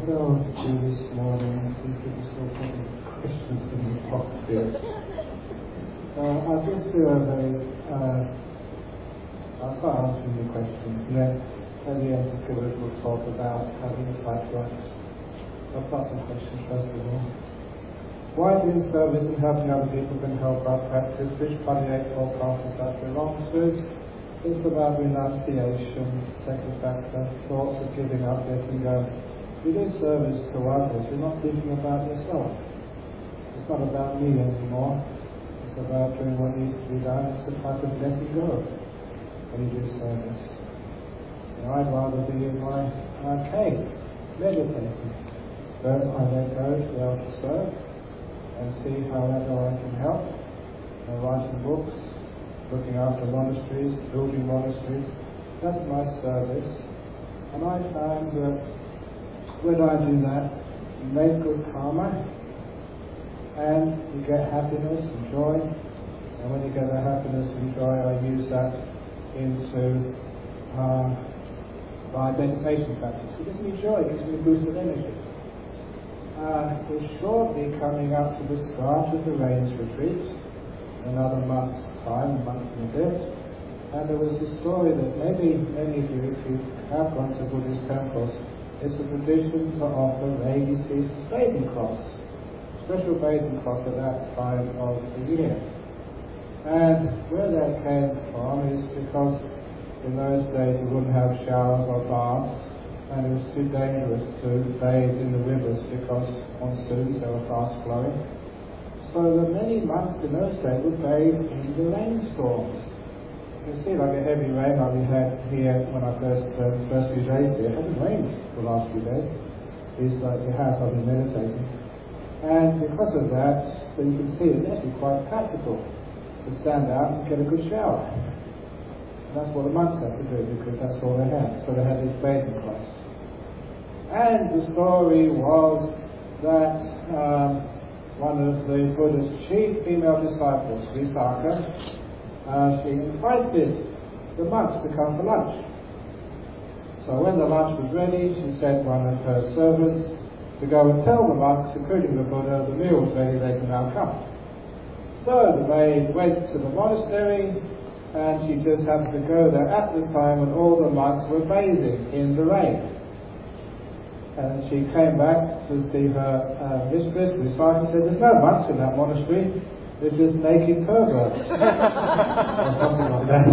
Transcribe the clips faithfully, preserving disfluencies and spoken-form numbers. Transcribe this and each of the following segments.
go through this morning and see if there's still any questions in the box here. Uh, I'll just do a very, uh, I'll start answering the questions, and then at the end just give a little talk about how insight works. I'll start some questions first of all. Why doing service and helping other people can help our practice? Which part of the Eightfold Path does that belong to? It's about renunciation, second factor, thoughts of giving up, letting go. You do service to others, you're not thinking about yourself. It's not about me anymore. It's about doing what needs to be done. It's a type of letting go when you do service. You know, I'd rather be in my uh, cave, meditating. But I let go to be able to serve and see however I can help. I'm writing books, looking after monasteries, building monasteries. That's my service. And I found that when I do that, you make good karma, and you get happiness and joy. And when you get that happiness and joy, I use that into uh, my meditation practice. It gives me joy, it gives me a boost of energy. Uh, we're shortly coming up to the start of the Rains Retreat, another month's time, a month and a bit. And there was a story that maybe many of you, if you have gone to Buddhist temples, it's a tradition to offer rainy season bathing cloths, special bathing cloths at that time of the year. And where that came from is because in those days we wouldn't have showers or baths, and it was too dangerous to bathe in the rivers because monsoons, they were fast flowing. So the many months in those days would bathe in the rainstorms. You can see like a heavy rain like we had here when I first, uh, first few days here. It hasn't rained the last few days. It's like the house I've been meditating. And because of that, so you can see it's actually quite practical to stand out and get a good shower. And that's what the monks had to do because that's all they had. So they had this bathing cloths. And the story was that um, one of the Buddha's chief female disciples, Visakha, Uh, she invited the monks to come for lunch. So when the lunch was ready, she sent one of her servants to go and tell the monks, including the Buddha, the meal was ready, they can now come. So the maid went to the monastery, and she just happened to go there at the time when all the monks were bathing in the rain. And she came back to see her uh, mistress, Visakha, and said, "There's no monks in that monastery. It's just naked perverts," or something like that.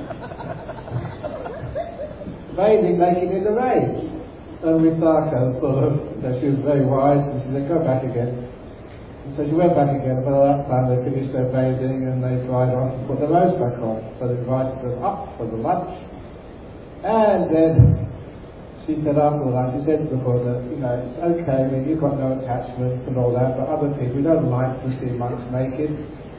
Bathing naked in the rain. And Visakha sort of, you know, she was very wise, and she said, "Go back again." And so she went back again, but at that time they finished their bathing and they dried off and put their robes back on. So they invited them up for the lunch. And then she said after the lunch, she said to the Buddha, you know, it's okay, I mean, you've got no attachments and all that, but other people don't like to see monks naked.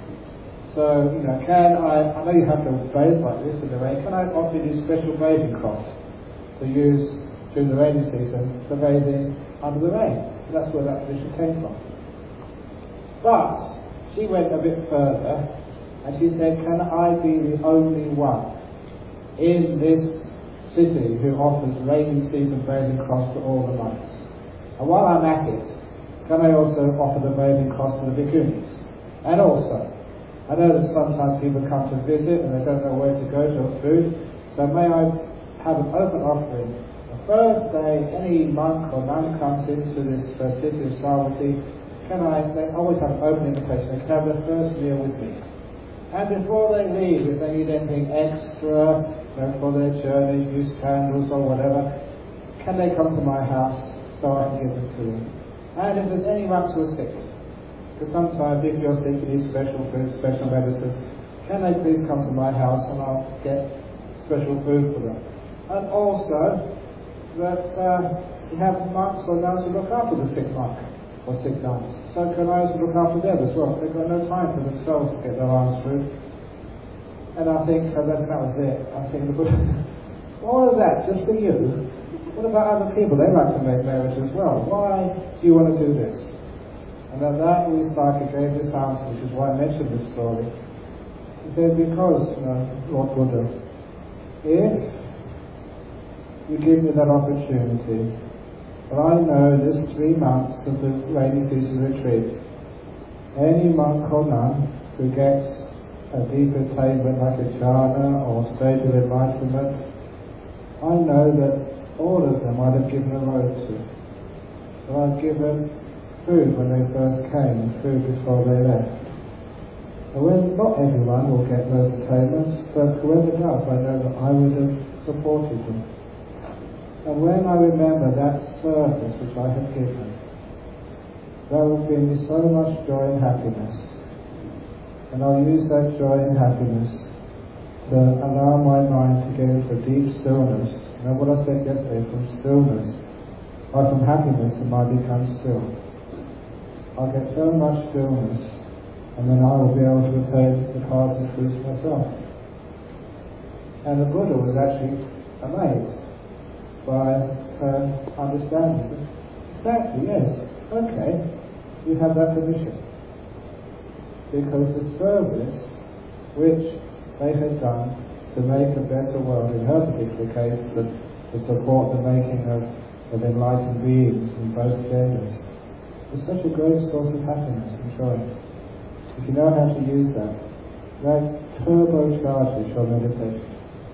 So, you know, can I, I know you have to bathe like this in the rain, can I offer you special bathing cloths to use during the rainy season for bathing under the rain? And that's where that tradition came from. But she went a bit further, and she said, can I be the only one in this city who offers rainy season bathing cloths to all the monks? And while I'm at it, can I also offer the bathing cloths to the bhikkhunis? And also, I know that sometimes people come to visit and they don't know where to go to have food, so may I have an open offering? The first day any monk or nun comes into this uh, city of Savatthi, can I, they always have an open invitation, they can have their first meal with me. And before they leave, if they need anything extra, for their journey, use candles or whatever, can they come to my house so I can give them to them? And if there's any monks who are sick, because sometimes if you're sick you need special food, special medicine, can they please come to my house and I'll get special food for them? And also that uh, you have monks or nuns who look after the sick monk or sick nuns. So can I also look after them as well? They've got no time for themselves to get their arms through. And I think, I don't think that was it. I think the Buddha said, all of that just for you. What about other people? They like to make merit as well. Why do you want to do this? And at that, Visakha gave this answer, which is why I mentioned this story. He said, because, you know, Lord Buddha, if you give me that opportunity But I know this three months of the rainy season retreat, any monk or nun who gets a deep attainment like a jhana or state of enlightenment, I know that all of them I'd have given a road to. But I'd given food when they first came and food before they left. And when not everyone will get those attainments, but whoever does, I know that I would have supported them. And when I remember that service which I have given, that will bring me so much joy and happiness. And I'll use that joy and happiness to allow my mind to get into deep stillness. You know what I said yesterday, from stillness, or from happiness, the mind becomes still. I'll get so much stillness, and then I will be able to attain the paths of truth myself. And the Buddha was actually amazed by her understanding. Exactly, yes, okay, you have that permission. Because the service which they had done to make a better world, in her particular case, to, to support the making of, of enlightened beings in both genders, was such a great source of happiness and joy. If you know how to use that, that turbocharges your meditation.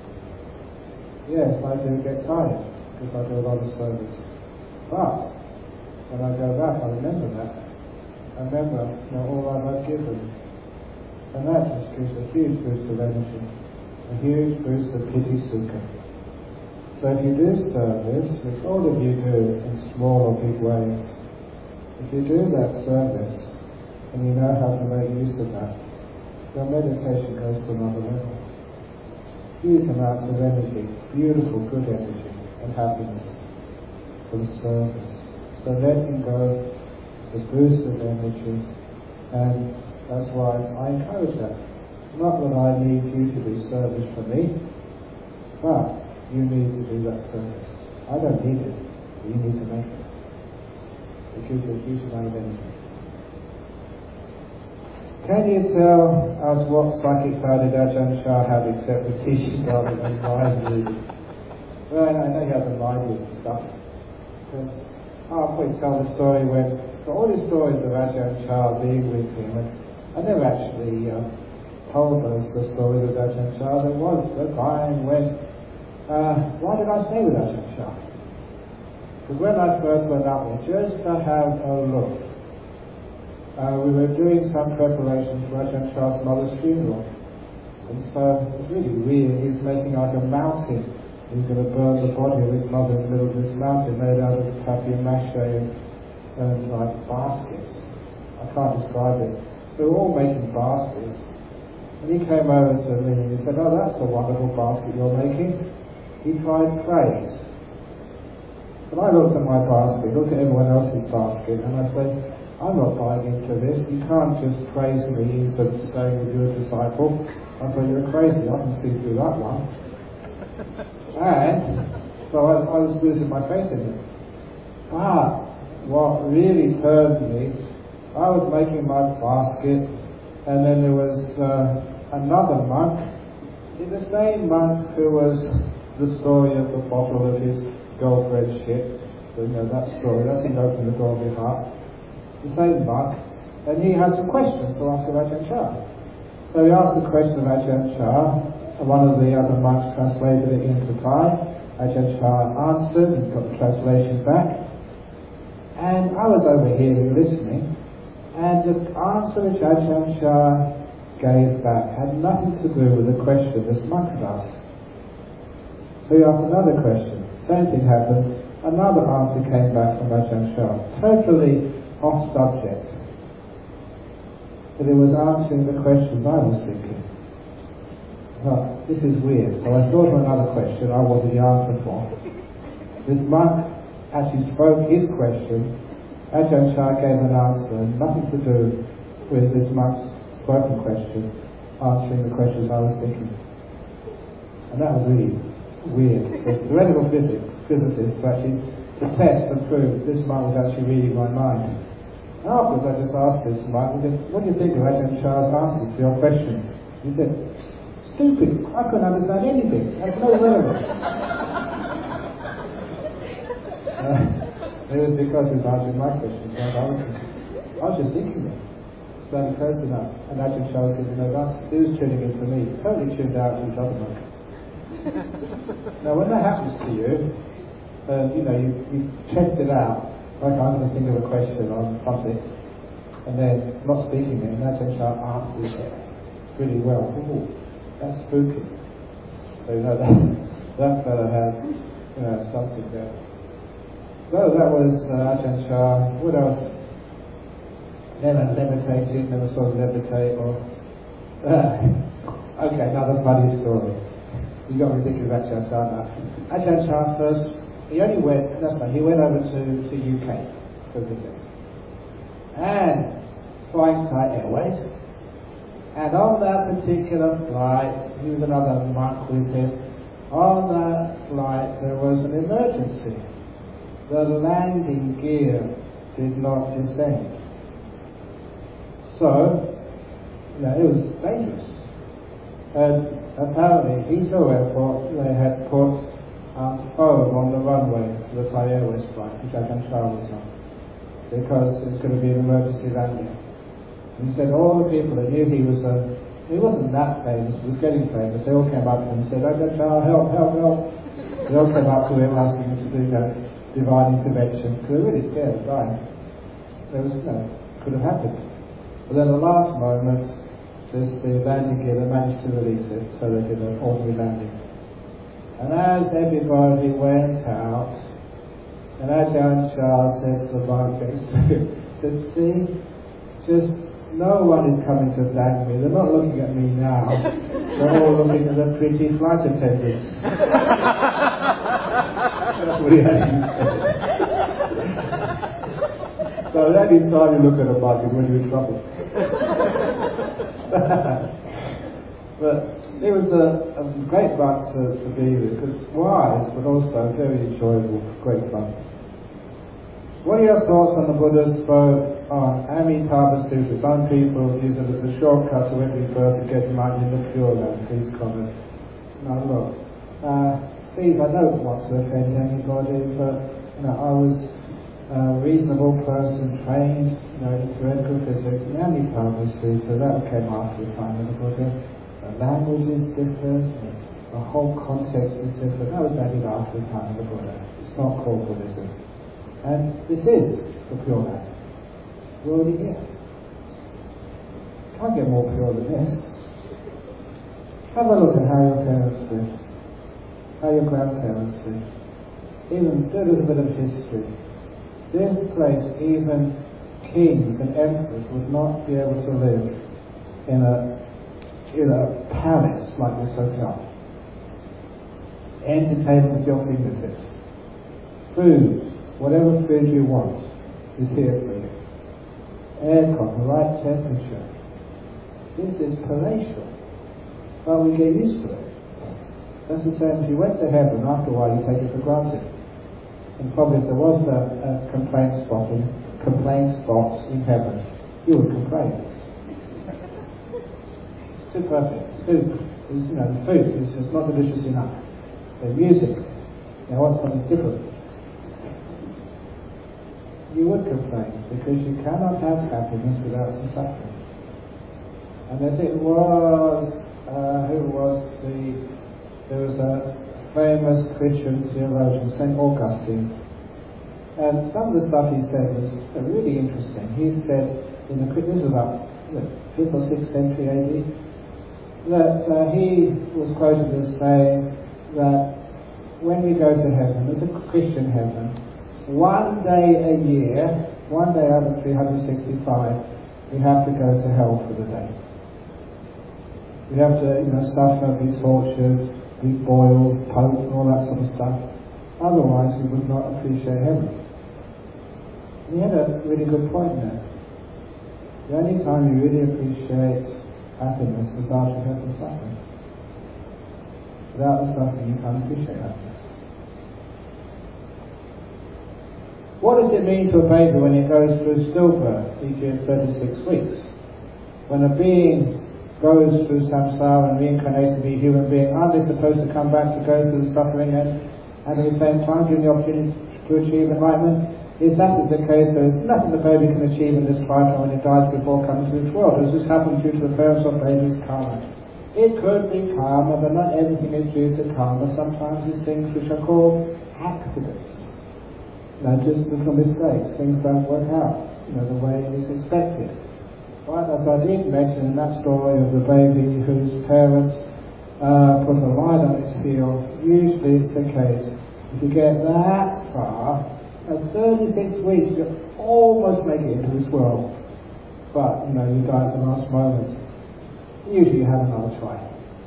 Yes, I do get tired, because I do a lot of service. But when I go back, I remember that. I remember, you know, all I've given. And that just gives a huge boost of energy, a huge boost of piti sukha. So if you do service, which all of you do in small or big ways, if you do that service, and you know how to make use of that, your meditation goes to another level. Huge amounts of energy, beautiful, good energy, and happiness from service. So letting go is a boost of energy, and that's why I encourage that. Not that I need you to do service for me, but you need to do that service. I don't need it, but you need to make it. It gives you a huge amount of energy. Can you tell us what psychic power did Ajahn Chah have except the teaching rather than mind reading? Well, I know you have the mind reading stuff. Because I'll probably tell the story when, for all these stories of Ajahn Chah being with him, and I never actually uh, told those the stories of Ajahn Chah. There was a time when, uh, why did I stay with Ajahn Chah? Because when I first went up there, just to have a look, Uh, we were doing some preparation for Ajahn Chah's mother's funeral. And so it was really weird. He was making like a mountain. He was going to burn the body of his mother in the middle of this mountain made out of papier-mâché and, and like baskets. I can't describe it. So we're all making baskets. And he came over to me and he said, "Oh, that's a wonderful basket you're making." He tried praise. But I looked at my basket, looked at everyone else's basket, and I said, "I'm not buying into this. You can't just praise me into staying with your disciple." I thought, "You're crazy. I can see through that one." And so I, I was losing my faith in it. But what really turned me, I was making my basket, and then there was uh, another monk, the same monk who was the story of the bottle of his girlfriend's ship. So you know that story. That's him opening the door of his heart. The same monk, and he had some questions to ask of Ajahn Chah. So he asked the question of Ajahn Chah, and one of the other monks translated it into Thai. Ajahn Chah answered, he got the translation back, and I was over here listening, and the answer which Ajahn Chah gave back had nothing to do with the question this monk had asked. So he asked another question, same thing happened, another answer came back from Ajahn Chah, totally off subject, but it was answering the questions I was thinking. Well, this is weird, so I thought of another question I wanted the answer for. This monk actually spoke his question, Ajahn Chah gave an answer, nothing to do with this monk's spoken question, answering the questions I was thinking. And that was really weird, because the theoretical physics, physicists actually to test and prove this monk was actually reading my mind. And afterwards I just asked this monk, I said, "What do you think of Ajahn Chah's answers to your questions?" He said, "Stupid, I couldn't understand anything, that's no relevance." uh, It was because he was answering my questions. So I was, I was just thinking it. It's bloody close enough. And Ajahn Chah was giving no answers. He was tuning into me. Totally tuned out to his other monk. Now when that happens to you, uh, you know, you, you test it out. Like I'm going to think of a question on something, and then not speaking it, and Ajahn Chah answers it really well. Ooh, that's spooky. So you know that that fellow had, you know, something there. So that was uh, Ajahn Chah. What else? Never levitated, never saw him levitate, or uh, okay, another funny story. You got me thinking about Ajahn Chah now. Ajahn Chah first, he only went, that's right, he went over to the U K for a visit. And flying Thai Airways. And on that particular flight, he was another monk with him. On that flight, there was an emergency. The landing gear did not descend. So, you know, it was dangerous. And apparently, Heathrow Airport, they had put um, foam on the runway for the Thai Airways flight, which Ajahn Chah was on, because it was going to be an emergency landing. And he said all the people that knew he was a, he wasn't that famous, he was getting famous, they all came up to him and said, Ajahn Chah, help, help, help. They all came up to him asking him to do that divine intervention, because they were really scared of dying. There was, you know, could have happened. But then the last moment, this, the landing gear, they managed to release it, so they did an ordinary landing. And as everybody went out, and Ajahn Chah said to the monk next to him, said, see, just no one is coming to thank me. They're not looking at me now. They're all looking at the pretty flight attendants. That's what he had to say. So that is time you look at a monk is when you're in trouble. But it was a, a great monk to, to be with, because wise, but also very enjoyable, great fun. What are your thoughts on the Buddha spoke on Amitabha Sutra? Some people use it as a shortcut to every birth to get enlightened in the Pure Land. Please comment. Now look, uh, please, I don't want to offend anybody, but you know, I was a reasonable person, trained, you know, in theoretical physics. The Amitabha Sutra, that came after the time of the Buddha. The language is different, the whole context is different. That was added after the time of the Buddha. It's not called Buddhism. And this is the Pure Land. We're already here. Can't get more pure than this. Have a look at how your parents lived, how your grandparents lived. Even do a little bit of history. This place, even kings and emperors would not be able to live in a in a palace like this hotel. Entertainment with your fingertips. Food. Whatever food you want is here for you. Aircon, the right temperature. This is palatial. But we get used to it. That's the same if you went to heaven, after a while you take it for granted. And probably if there was a, a complaint spot in, complaint spot in heaven, you would complain. It's too perfect. Soup, is, you know, the food is just not delicious enough. The music, they want something different. You would complain, because you cannot have happiness without some suffering. And as it was, uh, who was the, there was a famous Christian theologian, Saint Augustine, and some of the stuff he said was really interesting. He said, in the, this was about the fifth or sixth century A D, that uh, he was quoted as saying that when we go to heaven, there's a Christian heaven, one day a year, one day out of three hundred sixty-five, we have to go to hell for the day. We have to, you know, suffer, be tortured, be boiled, poked, all that sort of stuff. Otherwise, we would not appreciate heaven. And he had a really good point there. The only time you really appreciate happiness is after you've had some suffering. Without the suffering, you can't appreciate happiness. What does it mean to a baby when it goes through stillbirth, for example at thirty-six weeks? When a being goes through samsara and reincarnates to be a human being, aren't they supposed to come back to go through the suffering and, and at the same time give the opportunity to achieve enlightenment? If that is the case, there is nothing the baby can achieve in this lifetime when it dies before coming to this world. This has happened due to the parents of baby's karma. It could be karma, but not everything is due to karma. Sometimes it's things which are called accidents. You know, just little mistakes. Things don't work out, you know, the way it is expected. Right, as I did mention in that story of the baby whose parents uh, put a light on its heel, usually it's the case. If you get that far, at thirty-six weeks, you almost make it into this world. But, you know, you die at the last moment. Usually you have another try.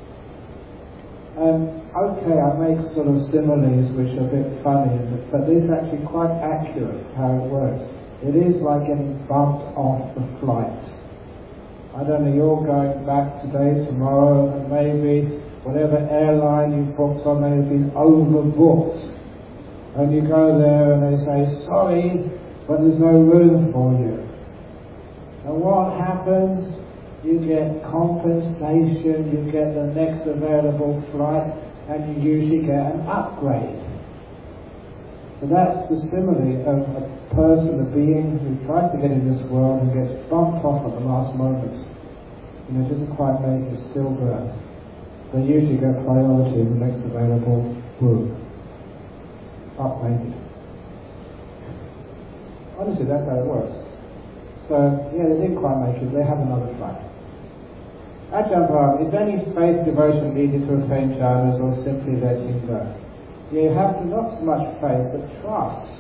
Um, okay, I make sort of similes which are a bit funny, but this is actually quite accurate how it works. It is like getting bumped off the flight. I don't know, you're going back today, tomorrow, and maybe whatever airline you booked on may have been overbooked. And you go there and they say, sorry, but there's no room for you. And what happens? You get compensation, you get the next available flight, and you usually get an upgrade. So that's the simile of a person, a being who tries to get in this world and gets bumped off at the last moment. You know, doesn't quite make it stillbirth. They usually get priority in the next available room. Upgraded. Honestly, that's how it works. So, yeah, they didn't quite make it, they have another flight. Ajahn Brahm, is any faith devotion needed to attain jhanas or simply letting go? You have to not so much faith, but trust.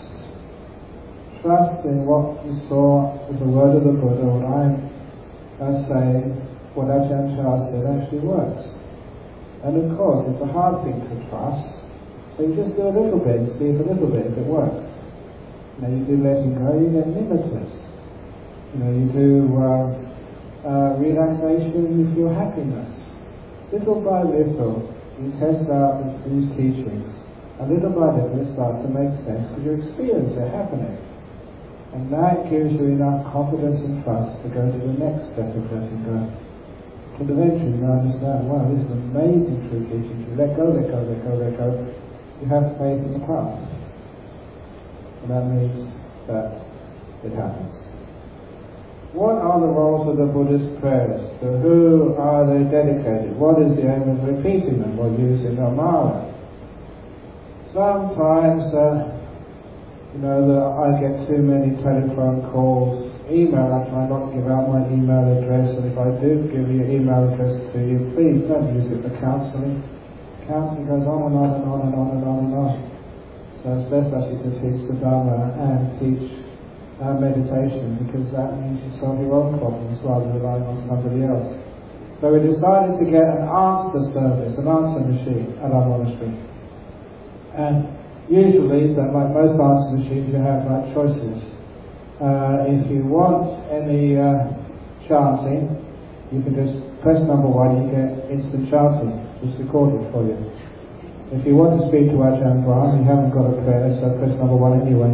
Trust in what you saw as the word of the Buddha, what I'm uh, saying, what Ajahn Chah said actually works. And of course, it's a hard thing to trust, so you just do a little bit and see if a little bit if it works. You know, you do letting go, you get nimittas. You know, you do uh, uh, relaxation, you feel happiness. Little by little, you test out these teachings. And little by little, it starts to make sense because you experience it happening. And that gives you enough confidence and trust to go to the next step of letting go. And eventually you understand, wow, this is amazing true teaching. You let go, let go, let go, let go. You have faith in the path. And that means that it happens. What are the roles of the Buddhist prayers? To who are they dedicated? What is the aim of repeating them or using a mala? Sometimes, uh, you know, that I get too many telephone calls. Email, I try not to give out my email address, and if I do give your email address to you, please don't use it for counselling. Counselling goes on and on and on and on and on and on. So it's best actually to teach the Dhamma and teach uh, meditation, because that means you solve your own problems rather than relying on somebody else. So we decided to get an answer service, an answer machine at our monastery. And usually, like most answer machines, you have like choices. Uh, if you want any uh, chanting, you can just press number one, you get instant chanting. It's recorded for you. If you want to speak to Ajahn Brahm, you haven't got a prayer, so press number one anyway.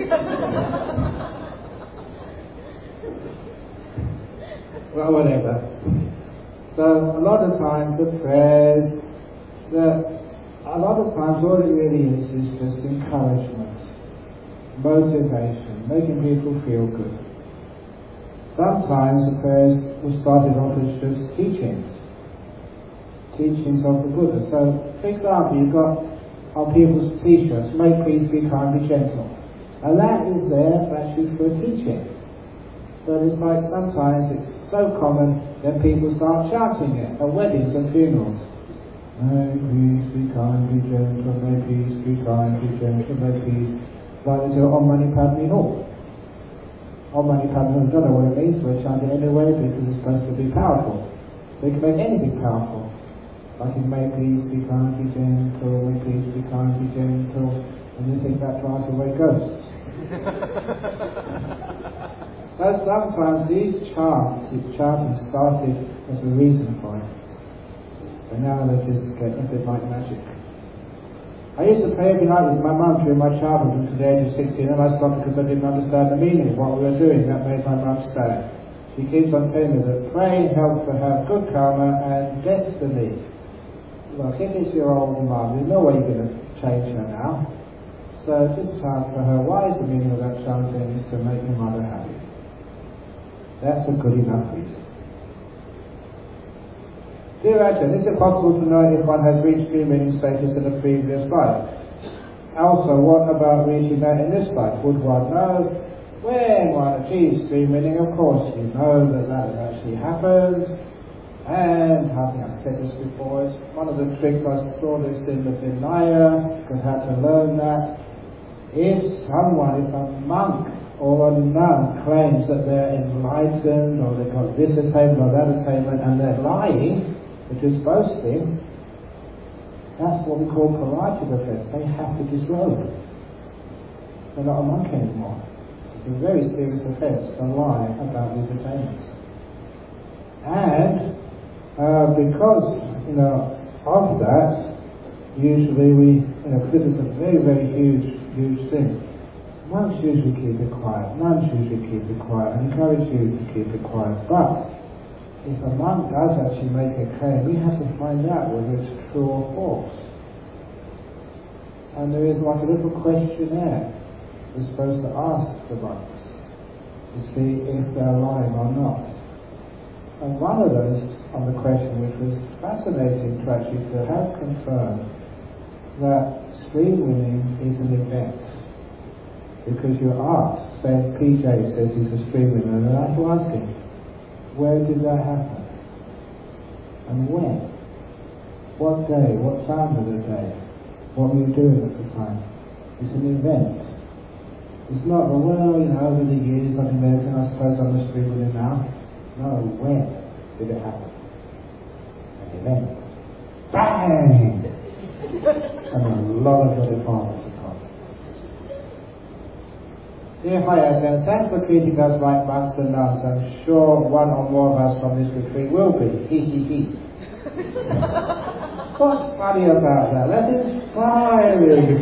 Well, whatever. So a lot of times the prayers, the, a lot of times all it really is is just encouragement, motivation, making people feel good. Sometimes the prayers were started off as just teachings, teachings of the Buddha. So, for example, you've got our people's t-shirts, may peace be kind, be gentle. And that is there actually for a teaching. But it's like sometimes it's so common that people start shouting it at weddings and funerals. May peace be kind, be gentle, may peace be kind, be gentle, may peace. Like they do Om Mani Padme Hum. Om Mani Padme Hum, I don't know what it means, but I chant it anyway because it's supposed to be powerful. So you can make anything powerful. Like in may peace be kind, be gentle, may peace be kind, be gentle, and you think that drives away ghosts. So sometimes these chants, chanting started as a reason for it. But now they just get a bit like magic. I used to pray every night with my mum during my childhood until the age of sixteen, and I stopped because I didn't understand the meaning of what we were doing. That made my mum sad. She keeps on telling me that praying helps to have good karma and destiny. Look, if it's your old mum, there's no way you're going to change her now. So just chant for her. Why is the meaning of that chanting? Is to make your mother happy. That's a good enough reason. Dear Ajahn, is it possible to know if one has reached dream meaning status in a previous life? Also, what about reaching that in this life? Would one know when one achieves dream meaning? Of course, you know that that has actually happened. And I think I've said this before. It's one of the tricks I saw this in the Vinaya, because I had to learn that. If someone, if a monk or a nun claims that they're enlightened, or they've got this attainment or that attainment, and they're lying, which is boasting, that's what we call paralytic offense. They have to disrobe. They're not a monk anymore. It's a very serious offense to lie about these attainments. And uh, because, you know, of that, usually we, you know, this is a very, very huge, huge thing. Monks usually keep it quiet. Nuns usually keep it quiet. I encourage you to keep it quiet. But if a monk does actually make a claim, we have to find out whether it's true or false. And there is like a little questionnaire we're supposed to ask the monks to see if they're lying or not. And one of those on the question, which was fascinating to actually to have confirmed that stream winning is an event. Because you're asked, say P J says he's a stream winner, and I have to ask him, where did that happen? And when? What day? What time of the day? What were you doing at the time? It's an event. It's not, well, you know, over the years I've been meditating, I suppose I'm a stream winner now. No, when did it happen? An event. Bang! And a lot of your departments are gone. Dear Hayat, thanks for treating us like monks and nuns. I'm sure one or more of us from this retreat will be. Hee hee hee. What's funny about that? That's inspiring.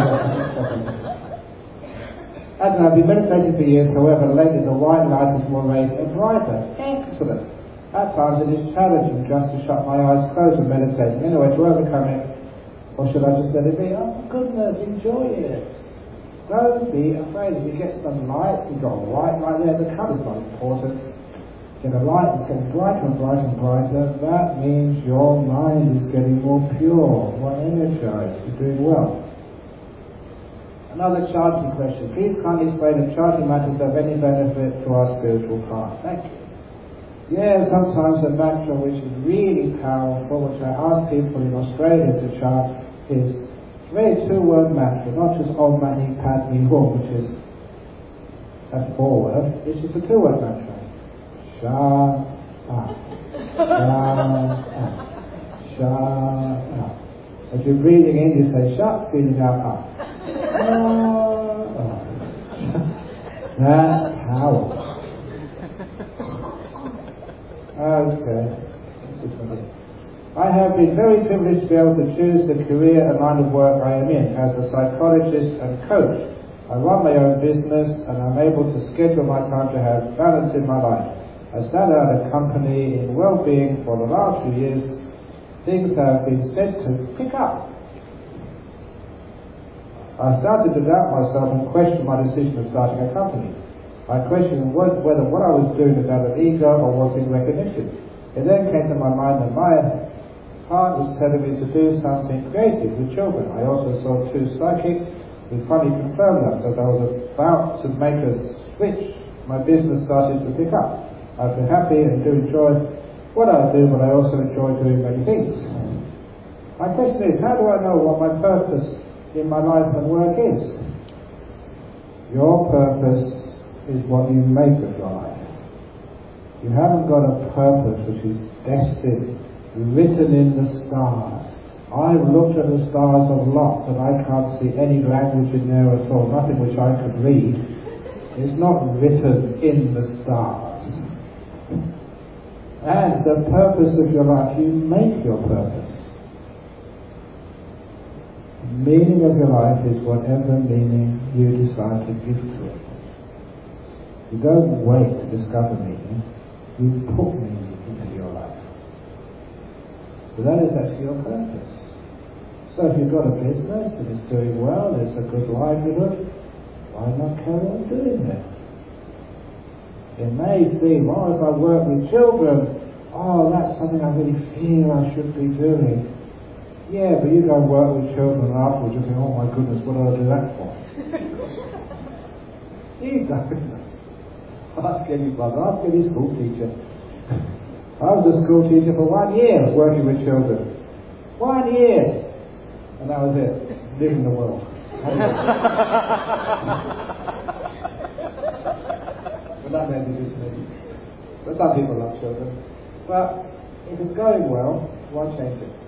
As I've been meditating for years, however, lately the white light is more radiant and brighter. Excellent. At times it is challenging just to shut my eyes closed when meditating. Anyway, to overcome it, or should I just let it be? Oh goodness, enjoy it. Don't be afraid. If you get some light, you've got a white light there, the colour's not important. Get a light that's getting brighter and brighter and brighter, that means your mind is getting more pure, more energized, you're doing well. Another chanting question. Please kindly explain if chanting mantras have any benefit to our spiritual path. Thank you. Yeah, sometimes a mantra which is really powerful, which I ask people in Australia to chant, is a very two-word mantra, not just Om Mani Padme Hum, which is, that's four words, it's just a two-word mantra. Sha-ah, Sha-ah, Sha-ah. As you're breathing in, you say Sha, breathing out, Ah. Ah. That's powerful. Okay. I have been very privileged to be able to choose the career and line of work I am in. As a psychologist and coach, I run my own business and I'm able to schedule my time to have balance in my life. I started out a company in well-being for the last few years. Things have been said to pick up. I started to doubt myself and question my decision of starting a company. I questioned what, whether what I was doing was out of ego or was in recognition. It then came to my mind that my heart was telling me to do something creative with children. I also saw two psychics who finally confirmed that. As I was about to make a switch, my business started to pick up. I feel happy and do enjoy what I do, but I also enjoy doing many things. My question is, how do I know what my purpose in my life and work is? Your purpose is what you make of your life. You haven't got a purpose which is destined, written in the stars. I've looked at the stars of lots and I can't see any language in there at all, nothing which I could read. It's not written in the stars. And the purpose of your life, you make your purpose. The meaning of your life is whatever meaning you decide to give to it. You don't wait to discover meaning, you put meaning into your life. So that is actually your purpose. So if you've got a business and it's doing well, there's a good livelihood, why not carry on doing that? It may seem, oh, if I work with children, oh, that's something I really feel I should be doing. Yeah, but you go and work with children and afterwards you think, oh my goodness, what did I do that for? You don't. Ask anybody, ask any school teacher. I was a school teacher for one year working with children. One year! And that was it. Living the world. But that may be just me. But some people love children. But if it's going well, why change it?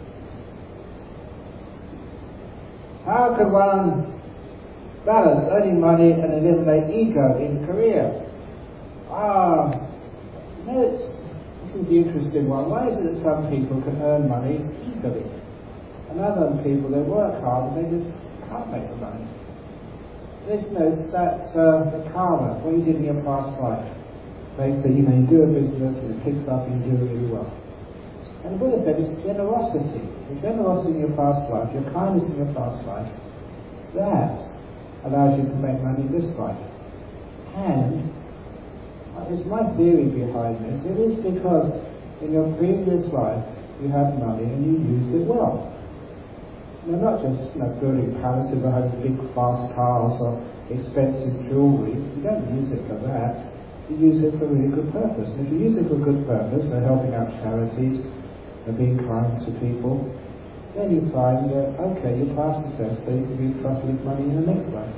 How can one balance earning money and eliminate ego in career? Ah, you know, it's, this is the interesting one. Why is it that some people can earn money easily? And other people, they work hard and they just can't make the money. This knows that uh, the karma, what you did in your past life. They say, you know, you do a business and it picks up and you do really well. And the Buddha said it's generosity. The generosity in your past life, your kindness in your past life, that allows you to make money in this life. And it's my theory behind this. It is because in your previous life you had money and you used it well. Now, not just you know, building palaces or having big fast cars or expensive jewellery. You don't use it for that. You use it for a really good purpose. And if you use it for a good purpose, for helping out charities, for being kind to people, then you find that, okay, you passed the test, so you can be trusted with money in the next life.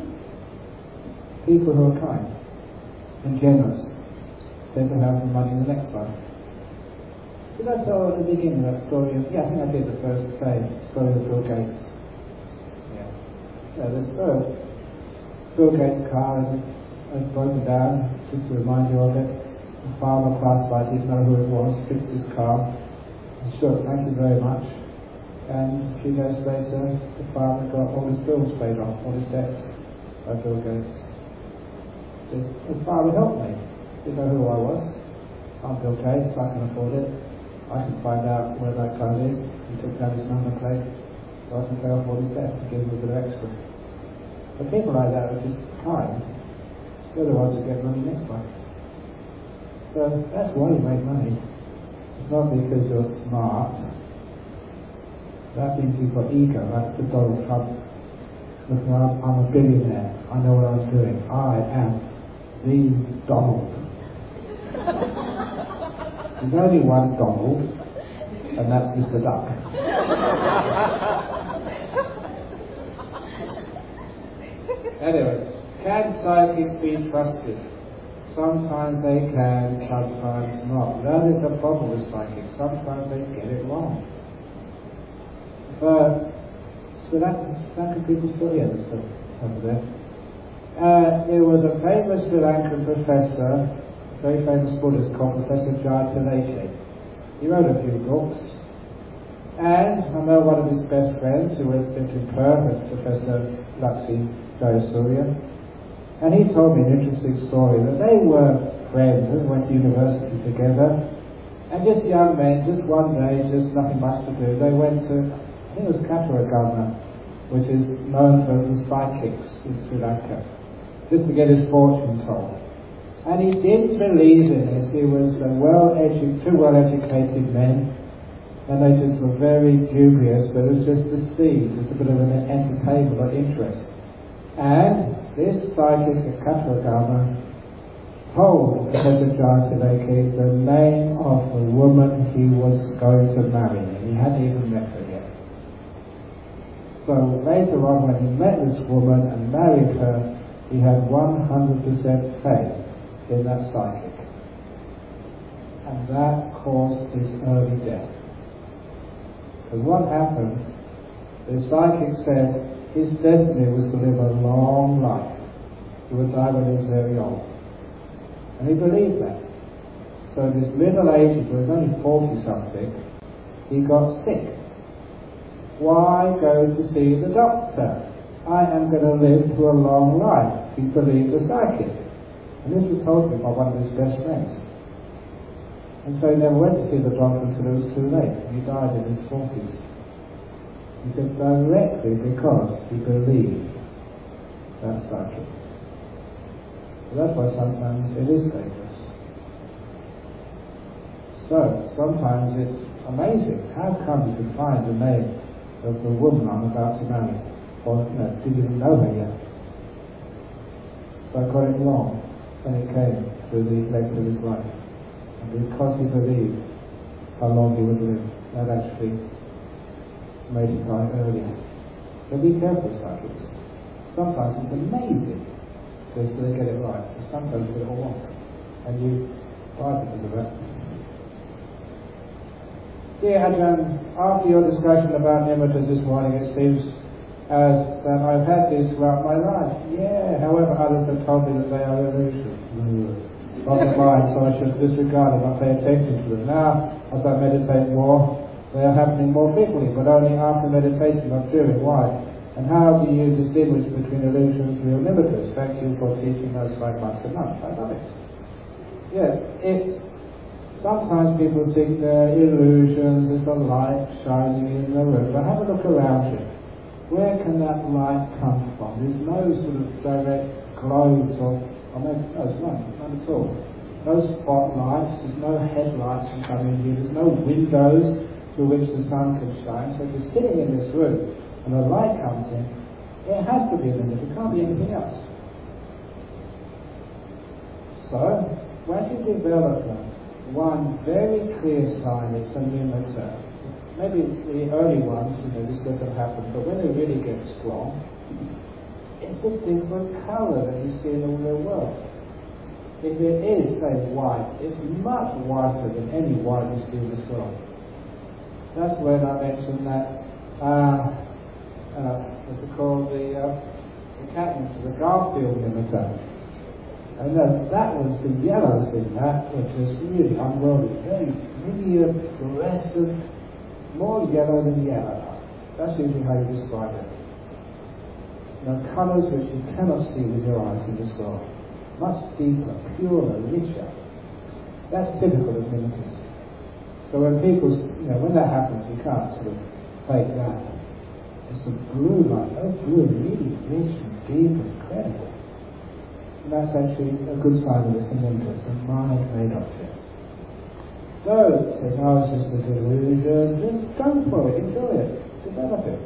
People who are kind and generous tend to have money in the next life. Did I tell at the beginning that story of, yeah, I think I did the first day, story of Bill Gates. Yeah. Yeah, this uh, Bill Gates' car has, has broken down, just to remind you of it. The farmer passed by, didn't know who it was, fixed his car. Sure, thank you very much. And a few days later, the farmer got all his bills paid off, all his debts by Bill Gates. This, the farmer helped me. Didn't know who I was. I'm Bill Gates, I can afford it. I can find out where that guy is. He took down his number plate, so I can pay off all his debts and give him a bit of extra. But people like that are just kind. They're the ones who get money next time. So that's why you make money. It's not because you're smart. That means you've got ego. That's the Donald Trump. Look, I'm, I'm a billionaire. I know what I'm doing. I am the Donald. There's only one Donald, and that's Mister Duck. Anyway, can psychics be trusted? Sometimes they can, sometimes not. That is the problem with psychics. Sometimes they get it wrong. But Sri Lankan people still here, so over there. Uh, there was a famous Sri Lankan professor, very famous Buddhist, called Professor Jayatilleke. He wrote a few books, and I know one of his best friends who went to Perth is Professor Laxmi Jayasuriya, and he told me an interesting story that they were friends and went to university together, and just young men, just one day, just nothing much to do, they went to, I think it was Kataragama, which is known for the psychics in Sri Lanka, just to get his fortune told. And he didn't believe in this. He was a well edu- two well-educated men, and they just were very dubious, but it was just a seed, just a bit of an entertainment or interest. And this psychic at Kataragama told Professor Jayatilleke the name of the woman he was going to marry, and he hadn't even met her yet. So later on, when he met this woman and married her, he had one hundred percent faith in that psychic. And that caused his early death. Because what happened, the psychic said his destiny was to live a long life. He would die when he was very old. And he believed that. So in his middle ages, when he was only forty something, he got sick. Why go to see the doctor? I am going to live to a long life. He believed the psychic. And this was told him by one of his best friends. And so he never went to see the doctor until it was too late. He died in his forties. He said directly because he believed that psychic. So that's why sometimes it is dangerous. So sometimes it's amazing. How come you can find the name of the woman I'm about to marry? Or you know, didn't even know her yet. So I got it wrong when it came to the length of his life. And because he believed how long he would live, that actually made it die earlier. So be careful, psychics. Sometimes it's amazing because they get it right, but sometimes they get it all wrong. And you die because of that. Dear Ajahn, after your discussion about nimittas this morning, it seems as that I've had this throughout my life. Yeah, however, others have told me that they are illusions. Not the mind, so I should disregard them, not pay attention to them. Now, as I meditate more, they are happening more frequently, but only after meditation, not during. Why? And how do you distinguish between illusions and real nimittas? Thank you for teaching us five months a month. I love it. Yeah, it's sometimes people think they're illusions, it's a light shining in the room, but have a look around you. Where can that light come from? There's no sort of direct globes or, or no, no, it's none, none at all. No spotlights, there's no headlights that come in here, there's no windows through which the sun can shine. So if you're sitting in this room and the light comes in, it has to be a limit, it can't be anything else. So, once you develop them, one very clear sign is a nimitta. Maybe the early ones, you know, this doesn't happen, but when they really get strong, it's a different colour that you see in the real world. If it is, say, white, it's much whiter than any white you see in this world. That's when I mentioned that, uh, uh, what's it called, the, uh, the catnip, the Garfield nimitta. And uh, that was the yellows in that, which was really unworldly, very, really aggressive, more yellow than yellow. That's usually how you describe it. Now, colours which you cannot see with your eyes in this world, much deeper, purer, richer. That's typical of nimittas. So when people, you know, when that happens, you can't sort of fake that. It's a blue light, oh blue, really rich and deep and incredible. And that's actually a good sign of this nimitta. It's a mind-made object. So, hypnosis is a delusion, just go for it, enjoy it, develop it.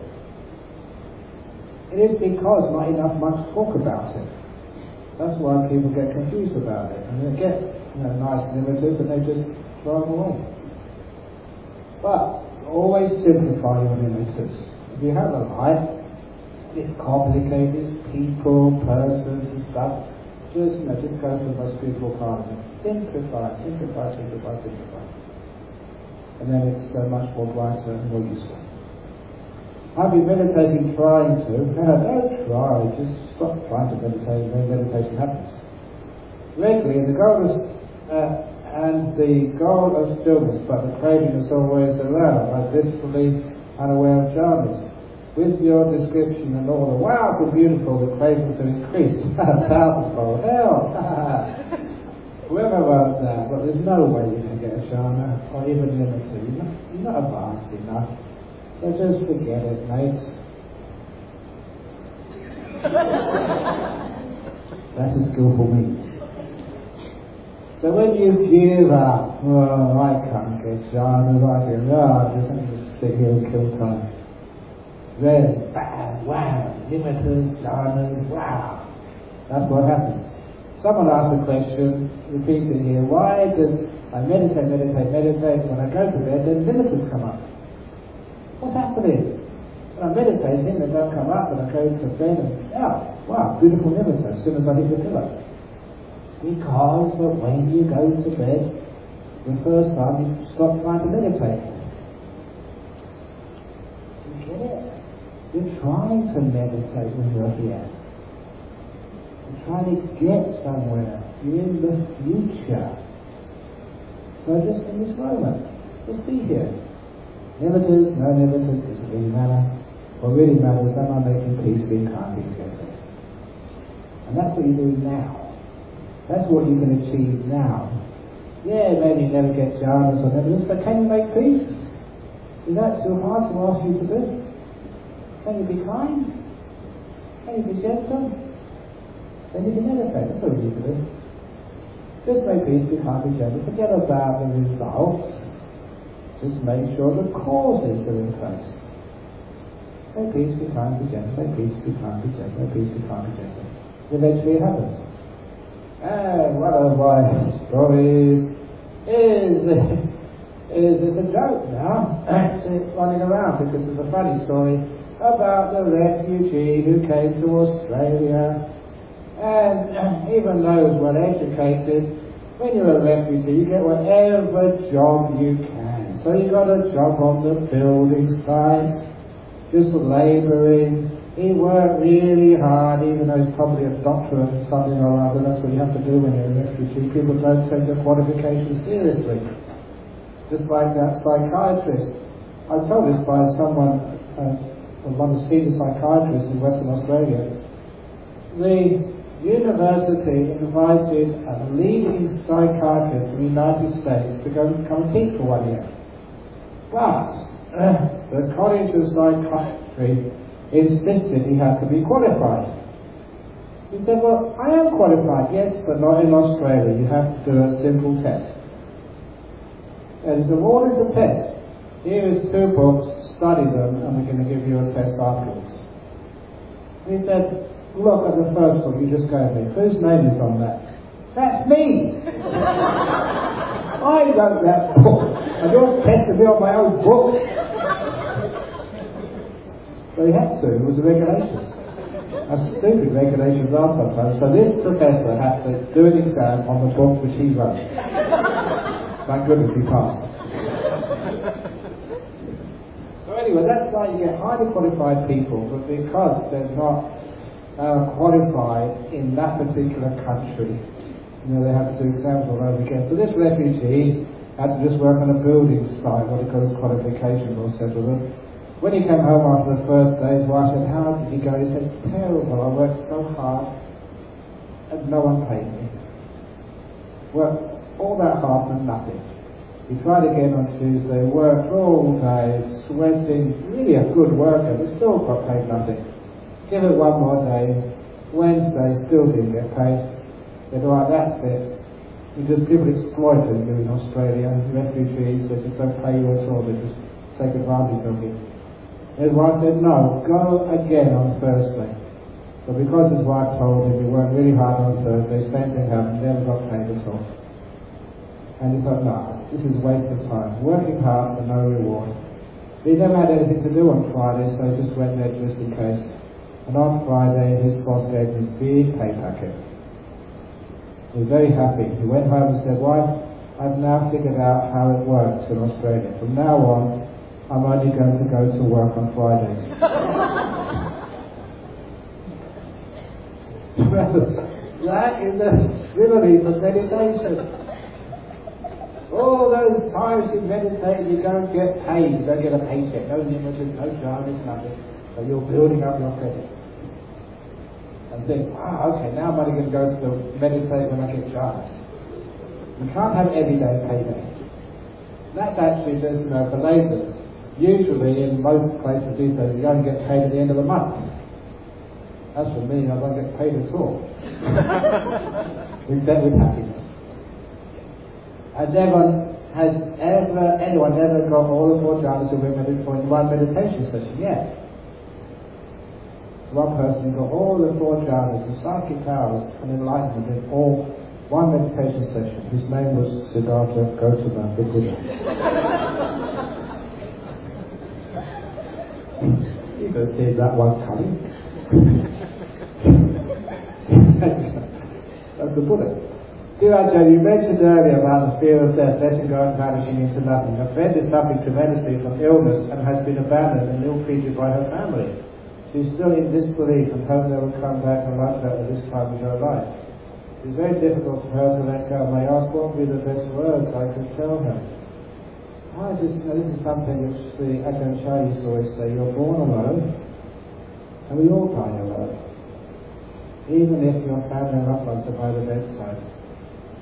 It is because not enough much talk about it. That's why people get confused about it. And they get, you know, nice nimittas and they just throw them away. But always simplify your nimittas. If you have a life, it's complicated, people, persons and stuff. Just, you know, just go to the most beautiful part of it. Simplify, simplify, simplify, simplify. And then it's uh, much more brighter and more useful. I've been meditating trying to. No, don't try, just stop trying to meditate and then meditation happens. Regularly, the goal is, uh, and the goal of stillness, but the craving is always around. I'm blissfully unaware of jhanas. With your description and all the wow, so beautiful, the cravings have increased a thousandfold. Hell! Whoever wrote that, but there's no way you can get a jhana, or even nimitta. You're not, you're not advanced enough. So just forget it, mate. That's a skillful means. So when you give up, oh, I can't get jhanas, I can, oh, I just have to sit here and kill time. Then, bam, wow, nimittas, jhanas, wow. That's what happens. Someone asked a question, repeat it here, why does I meditate, meditate, meditate, when I go to bed, then nimittas come up? What's happening? When I'm meditating, they don't come up, and I go to bed and, oh, wow, beautiful nimitta, as soon as I hit the pillow. Because when you go to bed, the first time you stop trying to meditate. You get it? You're trying to meditate when you're here. You're trying to get somewhere. You're in the future. So just in this moment, just be here. Nimittas, no nimittas, doesn't really matter. What really matters is am I making peace, being kind, being gentle. And that's what you do now. That's what you can achieve now. Yeah, maybe you never get jhanas or nimittas, but can you make peace? Is that too hard to ask you to do? Can you be kind? Can you be gentle? Then you can meditate. That's all you need to do. Just make peace, be kind, be gentle. Forget about the results. Just make sure the causes are in place. Make peace, be kind, be gentle. Make peace, be kind, be gentle. Make peace, be kind, be gentle. Eventually it happens. And one of my stories is, is it's a joke now. It's running around because it's a funny story about the refugee who came to Australia. And even those well educated, when you're a refugee, you get whatever job you can. So you got a job on the building site, just labouring. He worked really hard, even though he's probably a doctorate in something or other. That's what you have to do when you're a refugee. People don't take their qualifications seriously. Just like that psychiatrist. I was told this by someone, uh, one of the senior psychiatrists in Western Australia. The university invited a leading psychiatrist in the United States to go come and teach for one year. But uh, the College of Psychiatry insisted he had to be qualified. He said, well, I am qualified, yes, but not in Australia. You have to do a simple test. And he said, well, what is the test? Here is two books, study them, and we're going to give you a test afterwards. He said, look at the first book you just gave me. Whose name is on that? That's me! I wrote that book. I don't test to be on my own book. But he had to. It was the regulations. How stupid regulations are sometimes. So this professor had to do an exam on the book which he wrote. Thank goodness he passed. So anyway, that's why you get highly qualified people, but because they're not uh, qualified in that particular country, you know, they have to do exams all over again. So this refugee had to just work on a building site, what he got his qualifications all settled in. When he came home after the first day, his wife said, how did he go? He said, terrible, I worked so hard and no one paid me. Worked all that hard for nothing. He tried again on Tuesday, worked all day, sweating, really a good worker, but still got paid nothing. Give it one more day, Wednesday, still didn't get paid. Said, right, that's it. Because people exploit you in Australia, refugees, they just don't pay you at all, they just take advantage of you. His wife said, no, go again on Thursday. But because his wife told him he worked really hard on Thursday, same thing happened, never got paid at all. And he thought, no, this is a waste of time. Working hard for no reward. He never had anything to do on Friday, so he just went there just in case. And on Friday, his boss gave him his big pay packet. He was very happy. He went home and said, wife, I've now figured out how it works in Australia. From now on, I'm only going to go to work on Fridays. That is a simile for meditation. All those times you meditate, you don't get paid, you don't get a paycheck, no images, no dramas, nothing. But you're building up your credit. And think, wow, okay, now I'm only going to go to meditate when I get jobs. You can't have everyday payday. That's actually just, you know, for labourers. Usually, in most places these days, you don't get paid at the end of the month. As for me, I don't get paid at all. Except with happiness. Has everyone, has ever, anyone ever got all the four jhanas in one meditation session? Yeah. One person got all the four jhanas, the psychic powers and enlightenment in all one meditation session. His name was Siddhartha Gautama, the Buddha. He says, "Is that one coming?" That's the Buddha. Dear Ajahn, you mentioned earlier about the fear of death, letting go and vanishing into nothing. A friend is suffering tremendously from illness and has been abandoned and ill-treated by her family. She is still in disbelief and hopes they will come back and love her at this time of her life. It is very difficult for her to let go. May I ask what would be the best words I could tell her? I just, you know, this is something which the Ajahn Chah used to always say, you're born alone, and we all die alone. Even if your family and loved ones are by the bedside.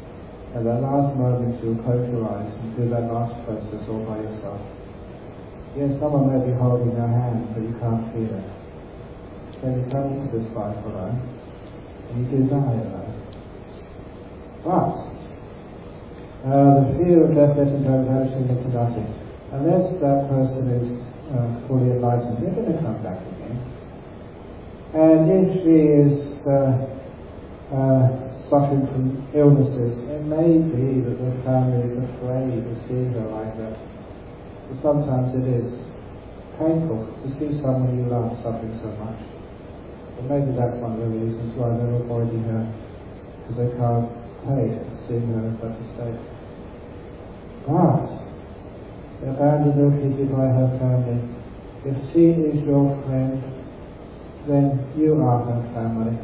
At that last moment you'll close your eyes and do that last process all by yourself. Yes, someone may be holding your hand, but you can't feel it. So you come into this life alone, and you do die alone. But uh, the fear of death, death and death vanishing into nothing. Unless that person is uh, fully enlightened, they're going to come back again. And if she is uh, uh, suffering from illnesses, it may be that the family is afraid of seeing her like that. But sometimes it is painful to see someone you love suffering so much. But maybe that's one of the reasons why they're avoiding her, because they can't take seeing her in such a state. But abandoned or pitied by her family, if she is your friend, then you are her family.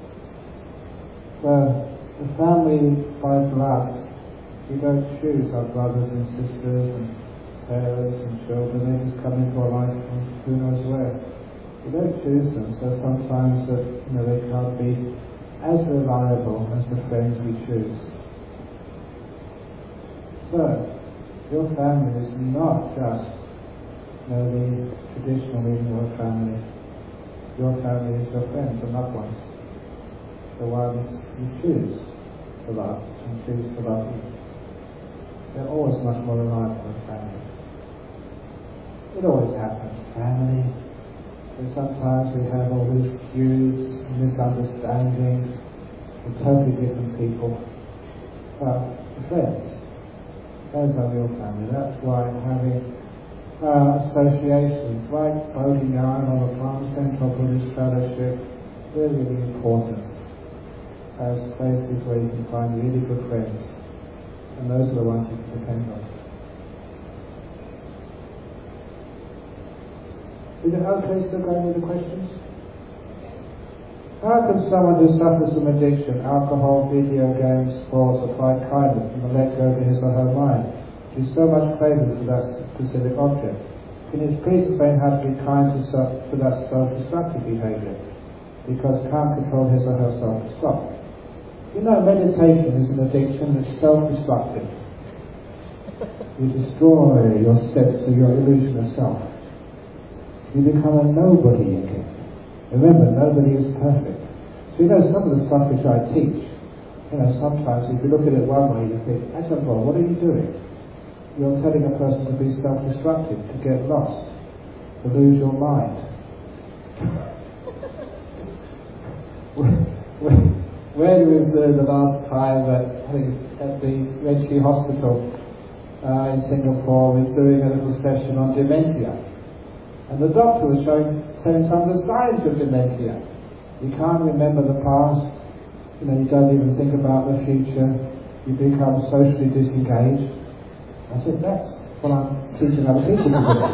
So, the family by blood, we don't choose our brothers and sisters and parents and children. They just come into our life from who knows where. We don't choose them, so sometimes that, you know, they can't be as reliable as the friends we choose. So, your family is not just, you know, the traditional meaning of a family. Your family is your friends and loved ones, the ones you choose to love and choose to love you. They're always much more reliable than family. It always happens, family. And sometimes we have all these feuds, misunderstandings with totally different people. But friends, those are your family. That's why having uh, associations like Bodhi-Yarn or the Palm Central Buddhist Fellowship is really important as places where you can find really good friends, and those are the ones you can depend on. Is it okay still going with the questions? How can someone who suffers from addiction, alcohol, video games, sports, or find kindness and let go of his or her mind, do so much craving for that specific object? Can you please explain how to be kind to, self, to that self-destructive behavior? Because can't control his or herself to stop. You know, meditation is an addiction that's self-destructive. You destroy your sense of your illusion of self. You become a nobody again. Remember, nobody is perfect. So you know, some of the stuff which I teach, you know, sometimes if you look at it one way, you think, Ajahn Brahm, what are you doing? You're telling a person to be self-destructive, to get lost, to lose your mind. When was the, the last time that, I think it's at the Renchi Hospital uh, in Singapore, we were doing a little session on dementia. And the doctor was showing, telling some of the signs of dementia. You can't remember the past, you know, you don't even think about the future, you become socially disengaged. I said, that's what I'm teaching other people to do.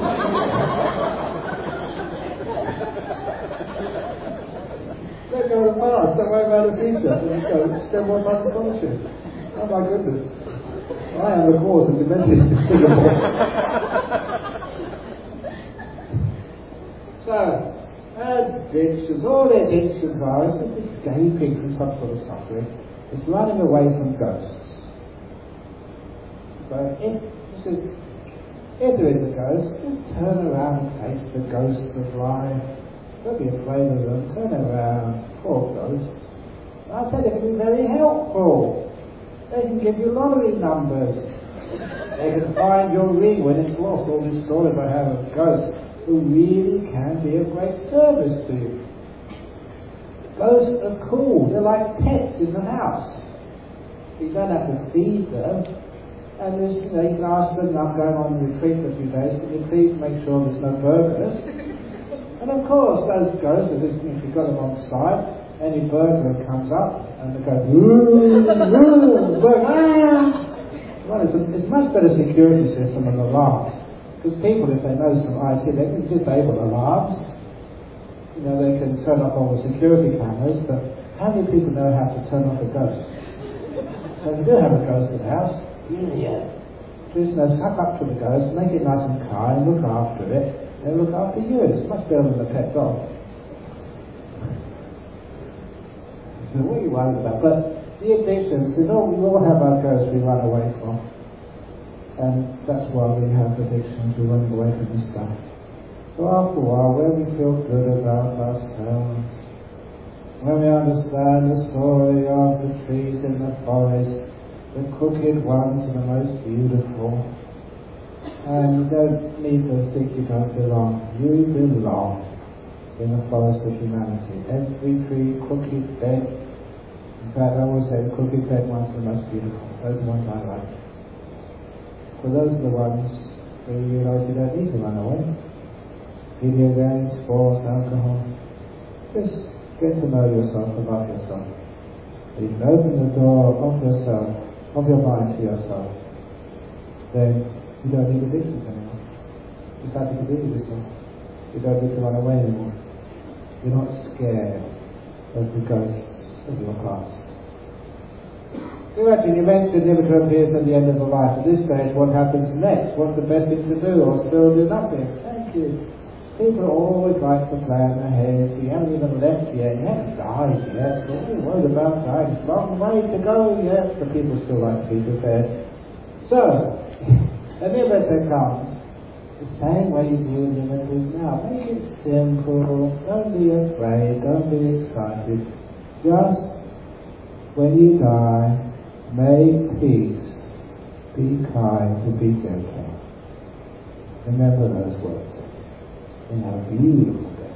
Let go of the past, don't worry about the future. You go, spend more time in solitude. Oh my goodness. I am the cause of dementia in Singapore. So, addictions, all addictions are, is it's escaping from some sort of suffering. It's running away from ghosts. So, if, says, if there is a ghost, just turn around and face the ghosts of life. Don't be afraid of them, turn around, poor ghosts. I said they can be very helpful. They can give you lottery numbers. They can find your ring when it's lost. All these stories I have of ghosts who really can be of great service to you. Ghosts are cool. They're like pets in the house. You don't have to feed them. And there's, you know, you can ask them, I'm going on retreat for a few days, can you please make sure there's no burglars? And of course, those ghosts, if you've got them on the side, any burglar comes up and they go, ooh, ooh, burglar. Well, it's a, it's a much better security system than alarms. Because people, if they know some I T, they can disable alarms. You know, they can turn off all the security cameras, but how many people know how to turn off a ghost? So if you do have a ghost in the house, yeah, just, you know, suck up to the ghost, make it nice and kind, look after it, and look after you. It's much better than a pet dog. So what are you worried about? But the addictions, you know, we all have our ghosts we run away from. And that's why we have addictions, we run away from this stuff. So after a while, when we feel good about ourselves, when we understand the story of the trees in the forest, the crooked ones are the most beautiful, and you don't need to think you don't belong. You belong in the forest of humanity. Every tree, crooked bed. In fact, I always say the crooked bed ones are the most beautiful. Those are the ones I like. So those are the ones where you realise you don't need to run away. Video games, sports, alcohol. Just get to know yourself, above yourself. If you can open the door of yourself, of your mind to yourself, then you don't need addictions anymore. You're just happy to be with yourself. You don't need to run away anymore. You're not scared of the ghosts of your past. Imagine you mentioned Nirvana appears at the end of the life. At this stage, what happens next? What's the best thing to do, or still do nothing? Thank you. People always like to plan ahead. You haven't even left yet. You haven't died yet. So you're worried about dying. It's a long way to go yet. But people still like to be prepared. So, a Nirvana comes the same way you do Nirvana now. Make it simple. Don't be afraid. Don't be excited. Just when you die, make peace, be kind, and be gentle. Remember those words. And have a beautiful day.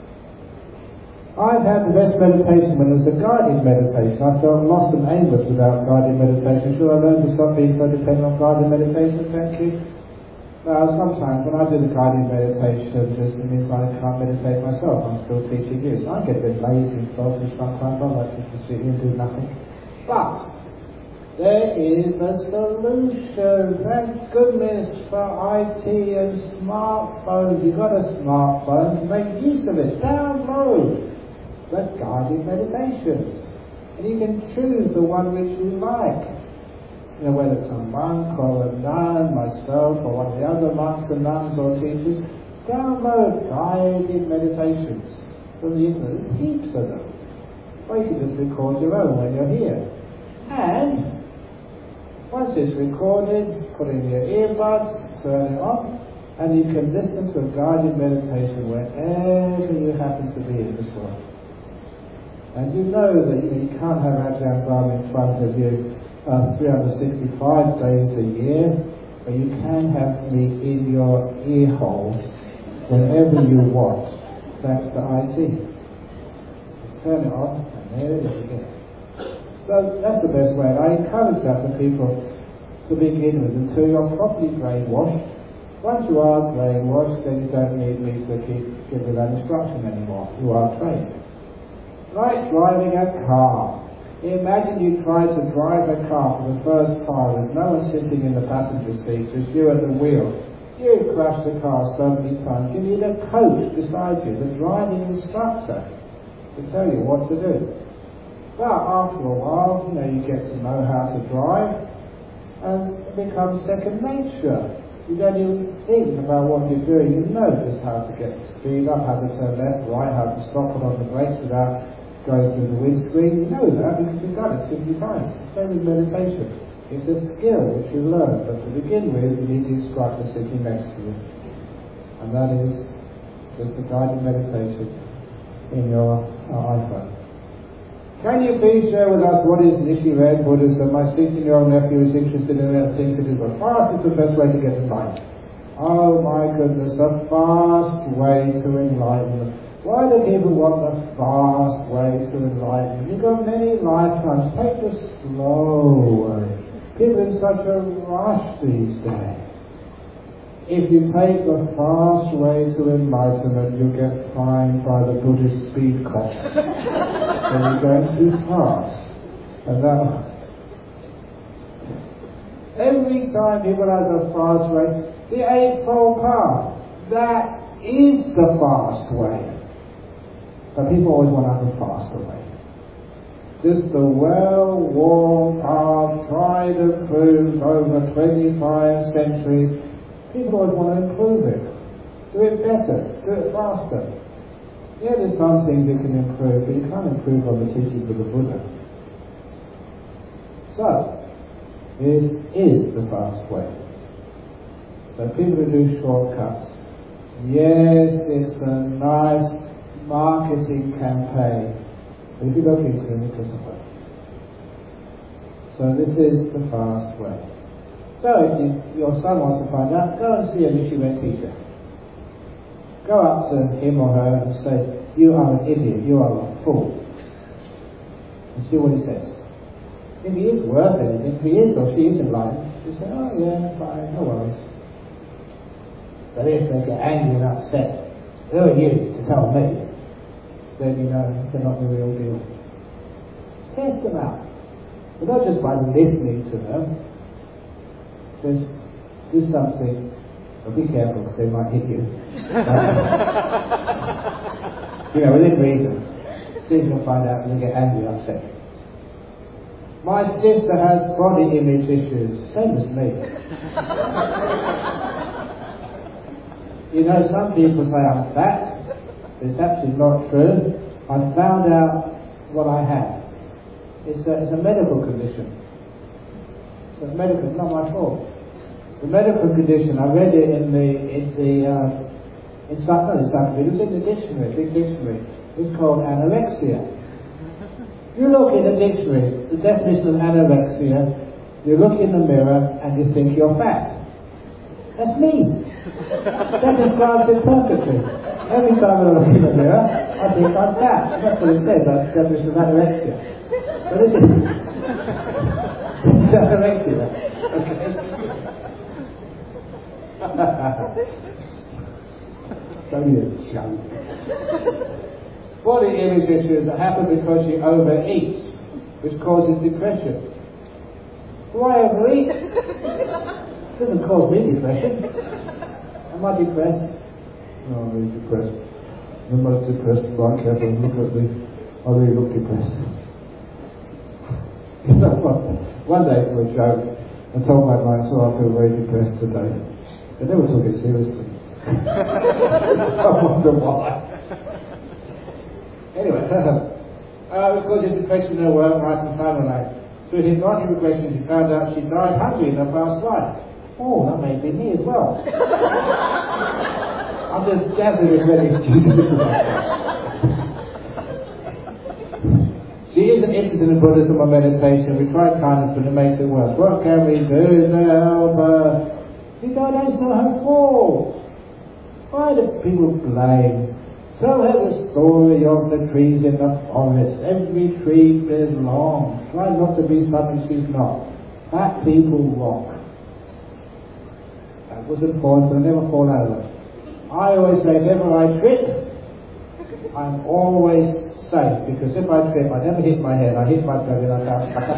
I've had the best meditation when it was a guided meditation. I felt lost and aimless without guided meditation. Should I learn to stop being so dependent on guided meditation? Thank you. Now, sometimes when I do the guided meditation, just it means I can't meditate myself. I'm still teaching you. So I get a bit lazy and selfish sometimes. I like to sit here and do nothing. But there is a solution. Thank goodness for I T and smartphones. You've got a smartphone to make use of it. Download the guided meditations. And you can choose the one which you like. You know, whether it's a monk or a nun, myself, or one of the other monks and nuns or teachers. Download guided meditations from the internet. There's heaps of them. Or you can just record your own when you're here. And once it's recorded, put in your earbuds, turn it on, and you can listen to a guided meditation wherever you happen to be in this world. And you know that you, know, you can't have Ajahn Brahm in front of you uh, three hundred sixty-five days a year, but you can have me in your ear holes whenever you want, thanks to I T. Just turn it on, and there it is again. So that's the best way, and I encourage that for people to begin with until you're properly brainwashed. Once you are brainwashed, then you don't need me to keep giving that instruction anymore. You are trained. Like driving a car. Imagine you try to drive a car for the first time with no one sitting in the passenger seat, just you at the wheel. You crash the car so many times. You need a coach beside you, the driving instructor, to tell you what to do. But after a while, you know, you get to know how to drive, and it becomes second nature. You don't even think about what you're doing. You know just how to get the speed up, how to turn left, right, how to stop it on the brakes without going through the windscreen. You know that because you've done it so many times. It's the same with meditation. It's a skill which you learn, but to begin with, you need the instructor sitting next to you. And that is just a guided meditation in your uh, iPhone. Can you please share with us what is Nichiren Buddhism? My sixteen-year-old nephew is interested in it and thinks it is the fastest and best way to get enlightened. Oh my goodness, a fast way to enlightenment. Why do people want the fast way to enlightenment? You've got many lifetimes. Take the slow way. People are in such a rush these days. If you take the fast way to enlightenment, you get fined by the Buddhist speed cop. So you're going too fast. And that, every time people have a fast way, the Eightfold Path, that is the fast way. But people always want to have a faster way. Just the well-worn path, tried and proved over twenty-five centuries. People always want to improve it. Do it better. Do it faster. Yeah, there's some things you can improve, but you can't improve on the teachings of the Buddha. So, this is the fast way. So people who do shortcuts, yes, it's a nice marketing campaign, but if you look into it, it doesn't work. So this is the fast way. So if you, your son wants to find out, go and see a Nichiren teacher. Go up to him or her and say, you are an idiot, you are a fool. And see what he says. If he is worth anything, if he is or she is enlightened, you say, oh yeah, fine, no worries. But if they get angry and upset, who are you to tell me? Then you know they're not the real deal. Test them out. But not just by listening to them. Just do something. But be careful because they might hit you. You know, within reason. See if you can find out and they get angry and upset. My sister has body image issues. Same as me. You know, some people say I'm fat. It's actually not true. I found out what I have. It's a, it's a medical condition. It's medical, it's not my fault. The medical condition, I read it in the, in the, uh, in some, no, it was in the dictionary, big dictionary. It's called anorexia. You look in the dictionary, the definition of anorexia, you look in the mirror and you think you're fat. That's me. That describes it perfectly. Every time I look in the mirror, I think I'm fat. That's what it says, that's the definition of anorexia. But this is it's anorexia. Okay. So you junk. Body image issues happen because she overeats, which causes depression. Do I overeat? It doesn't cause me depression. Am I depressed? No, I'm really depressed. I'm the most depressed right ever. Look at me. I really look depressed. You know what? One day for a joke, I told my mates, oh, I feel very depressed today. They never took it seriously. I wonder why. Anyway, uh, because of depression in her work, life and family life. Through hypnotic regression, she found out she died hungry in her past life. Oh, that may be me as well. I'm just gathering as many excuses as I can. She isn't interested in Buddhism or meditation. We tried kindness, but it makes it worse. What can we do to help her? You know, that's not her fault. Why do people blame? Tell her the story of the trees in the forest. Every tree belongs. Try not to be something she's not. Fat people rock. That was important, but I never fall over. I always say, if ever I trip, I'm always safe, because if I trip, I never hit my head. I hit my belly and I can't back up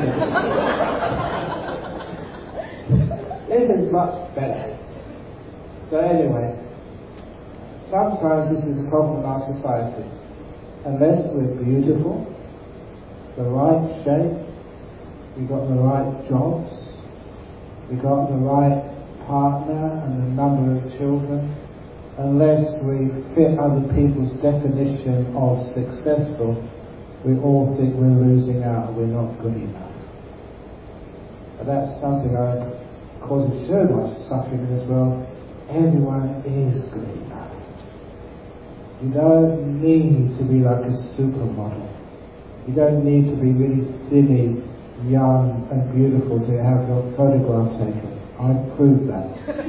again. This is much better. So anyway, sometimes this is a problem in our society. Unless we're beautiful, the right shape, we got the right jobs, we got the right partner and the number of children, unless we fit other people's definition of successful, we all think we're losing out, we're not good enough. But that's something that causes so much suffering in this world. Everyone is good enough. You don't need to be like a supermodel. You don't need to be really thinny, young and beautiful to have your photograph taken. I proved that.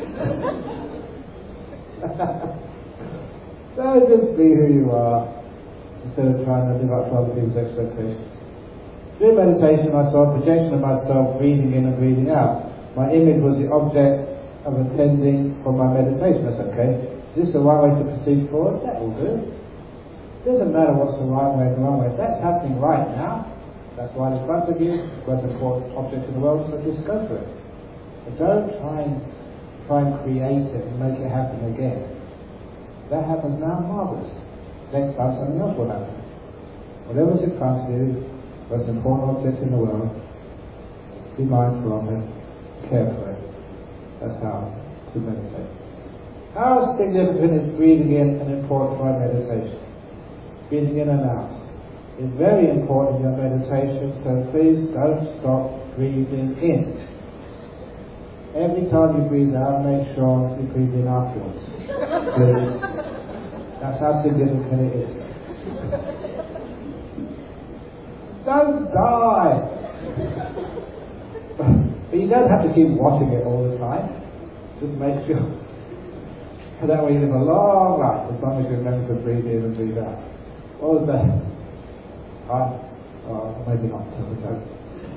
So just be who you are, instead of trying to live up to other people's expectations. During meditation I saw a projection of myself breathing in and breathing out. My image was the object of attending for my meditation. That's okay. Is this the right way to proceed forward? That will do. It doesn't matter what's the right way and the wrong way. If that's happening right now, that's right in front of you, that's an important object in the world, so just go for it. But don't try and, try and create it and make it happen again. That happens now, marvellous. Next time something else will happen. Whatever's in front of you, that's an important object in the world, be mindful of it, care for it. That's how to meditate. How significant is breathing in and important for our meditation? Breathing in and out. It's very important in your meditation, so please don't stop breathing in. every time you breathe out, make sure you breathe in afterwards. Please. That's how significant it is. Don't die! But you don't have to keep watching it all the time. Just make sure. And that way you live a long life, as long as you remember to breathe in and breathe out. What was that? Oh, oh, maybe not tell a joke.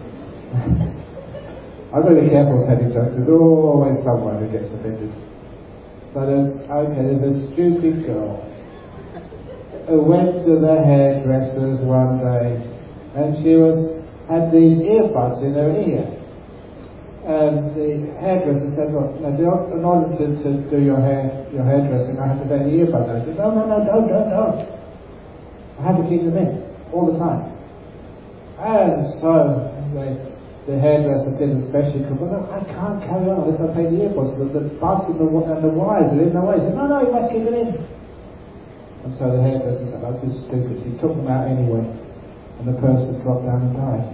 I've got to be careful telling jokes. There's always someone who gets offended. So there's, okay, there's a stupid girl who went to the hairdresser's one day, and she was had these earbuds in her ear. And the hairdresser said, "Look, now, in order to, to do your hair, your hairdressing, I have to take the earbuds." I said, "No, no, no, don't, don't, don't. I have to keep them in all the time." And so the, the hairdresser did as best she could. But look, I can't carry on unless I take the earbuds. The, the buds and the, and the wires are in the way. He said, "No, no, you must keep it in." And so the hairdresser said, "That's just stupid." She took them out anyway, and the person dropped down and died.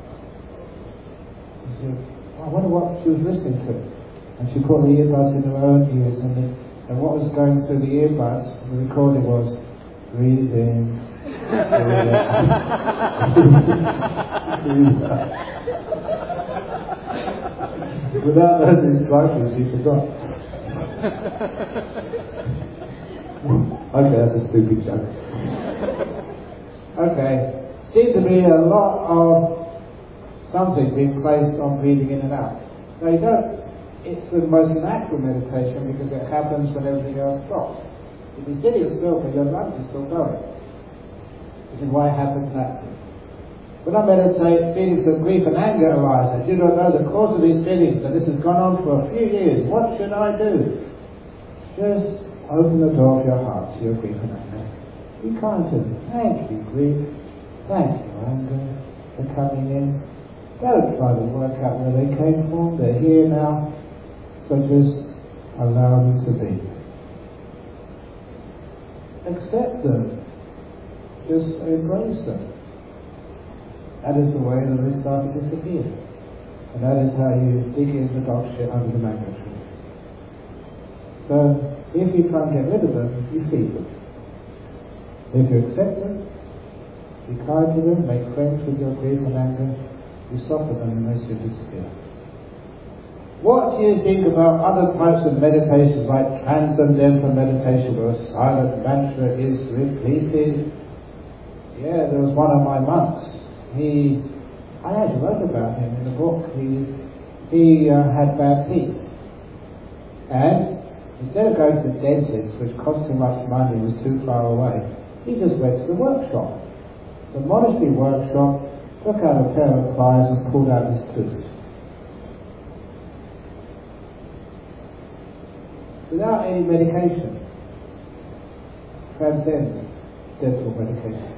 He said, I wonder what she was listening to. And she put the earbuds in her own ears, and, the, and what was going through the earbuds, the recording was, breathe in, breathe out, breathe out. Without those instructions, she forgot. Okay, that's a stupid joke. Okay, seems to be a lot of something being placed on breathing in and out. Now you don't, it's the most natural meditation because it happens when everything else stops. If you're sitting still, but your lungs are still going, which is why it happens naturally. When I meditate, feelings of grief and anger arise. I do not know the cause of these feelings, and this has gone on for a few years. What should I do? Just open the door of your heart to your grief and anger. Be kind to them. Thank you, grief. Thank you, anger, for coming in. Don't try to work out where they came from. They're here now. So just allow them to be. Accept them. Just embrace them. That is the way that they start to disappear. And that is how you dig in the dog shit under the mango tree. So, if you can't get rid of them, you feed them. If you accept them, be kind to them, make friends with your grief and anger, you soften them and they soon disappear. What do you think about other types of meditation, like transcendental meditation, where a silent mantra is repeated? Yeah, there was one of my monks. He, I actually wrote about him in a book. He, he uh, had bad teeth, and instead of going to the dentist, which cost too much money, was too far away, he just went to the workshop. The monastery workshop, took out a pair of pliers and pulled out his tooth. Without any medication. Transcend dental medication.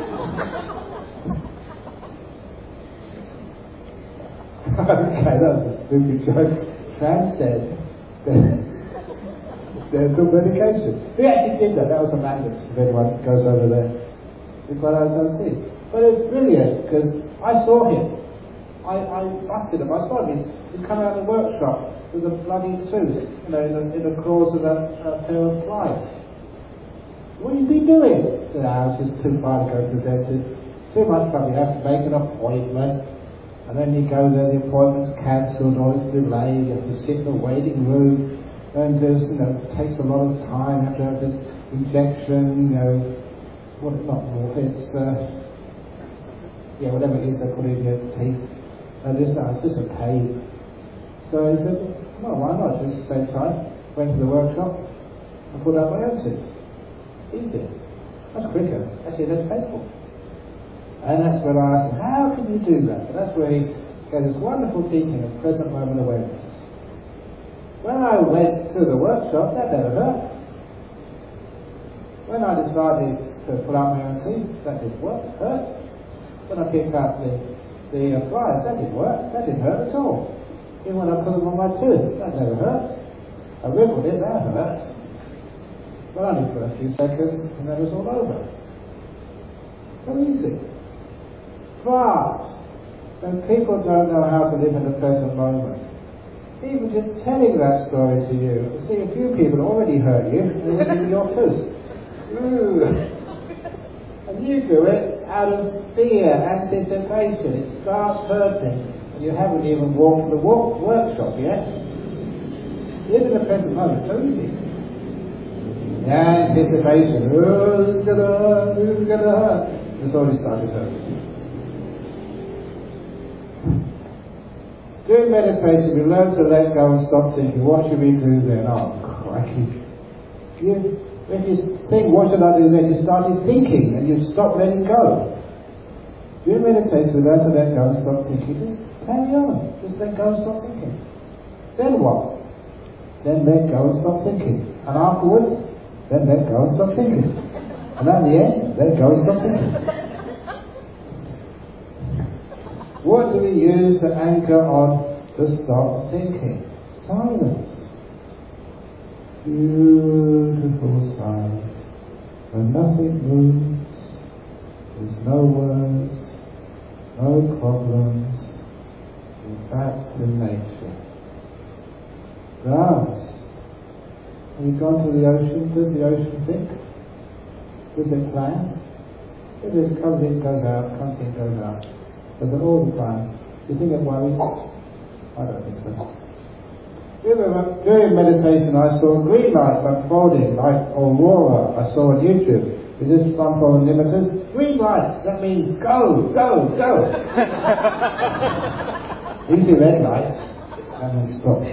Okay, that was a stupid joke. Transcend dental medication. We actually did that. That was a madness if anyone goes over there. We got out our teeth. But it was brilliant because I saw him. I, I busted him. I saw him. He'd come out of the workshop with a bloody tooth, you know, in the, in the claws of a, a pair of flies. What have you been doing? I said, ah, it's just too far to go to the dentist. Too much trouble. You have to make an appointment. And then you go there, the appointment's cancelled or it's delayed. You have to sit in the waiting room. And just, you know, it takes a lot of time. You have to have this injection, you know, what, not more, it's, uh, yeah, whatever it is they put in your teeth. And this, uh, it's just a pain. So he said, well, why not? Just at the same time, went to the workshop and pulled out my own teeth. Easy. That's quicker. Actually, less painful. And that's when I asked him, how can you do that? And that's where he gave this wonderful teaching of present moment awareness. When I went to the workshop, that never hurt. When I decided to pull out my own teeth, that didn't work, it hurt. When I picked up the, the uh, pliers, that didn't work, that didn't hurt at all. Even when I put them on my tooth, that never hurt. I wriggled it, that hurt. But only for a few seconds, and then it was all over. So easy. But when people don't know how to live in the present moment, even just telling that story to you, see, a few people already hurt you, and they're in your tooth. Ooh. And you do it out of fear, anticipation. It starts hurting, and you haven't even walked the walk workshop yet. Live in the present moment, so easy. Anticipation. Oh, this is gonna hurt, this is gonna hurt. It's already started hurting. Doing meditation, we learn to let go and stop thinking, what should we do then? Oh, crikey. You, if you think, what should I do then? You started thinking and you stop letting go. Doing meditation, we learn to let go and stop thinking. Just carry on. Just let go and stop thinking. Then what? Then let go and stop thinking. And afterwards, then let go and stop thinking. And at the end, let go and stop thinking. What do we use to anchor on to stop thinking? Silence. Beautiful silence. When nothing moves, there's no words, no problems. We're back to nature. Glass. Have you gone to the ocean? Does the ocean think? Does it plan? It just comes in, goes out, comes in, goes out. Does it all the time? Do you think it worries? I don't think so. During meditation I saw green lights unfolding like aurora I saw on YouTube. Is this fun for limiters? Green lights, that means go, go, go. You see red lights, that means stop.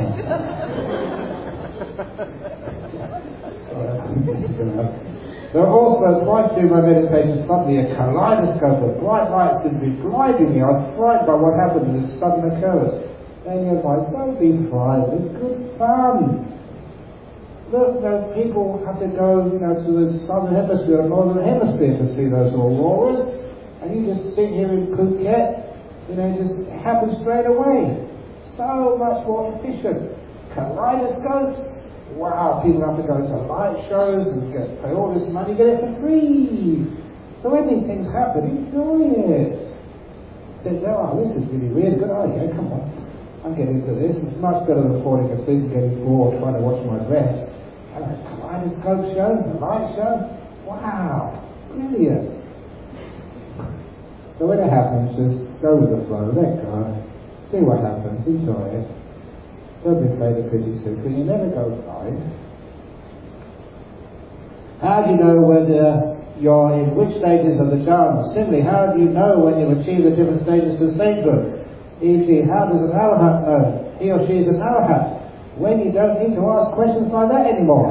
There are also, twice during my meditation, suddenly a kaleidoscope of bright lights seemed to be blinding me. I was frightened by what happened in this sudden occurrence. Then you advise, don't be frightened, it's good fun. Look, you know, people have to go, you know, to the southern hemisphere or northern hemisphere to see those auroras, and you just sit here in Phuket, you know, it just happens straight away. So much more efficient. Kaleidoscopes. Wow, people have to go to light shows and get pay all this money, get it for free. So when these things happen, enjoy it. Say, oh, this is really weird, good idea, come on. I'm getting into this. It's much better than falling asleep and getting bored trying to watch my dress. And a kaleidoscope show, a light show, wow, brilliant. So when it happens, just go with the flow, let go, see what happens, enjoy it. Don't be afraid of criticism, because you never go blind. How do you know whether you're in which stages of the Dharma? Similarly, how do you know when you've achieved the different stages of sainthood? for example, how does an arahat know he or she is an arahat? When you don't need to ask questions like that anymore.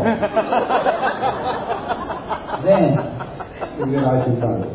Then you realise you've done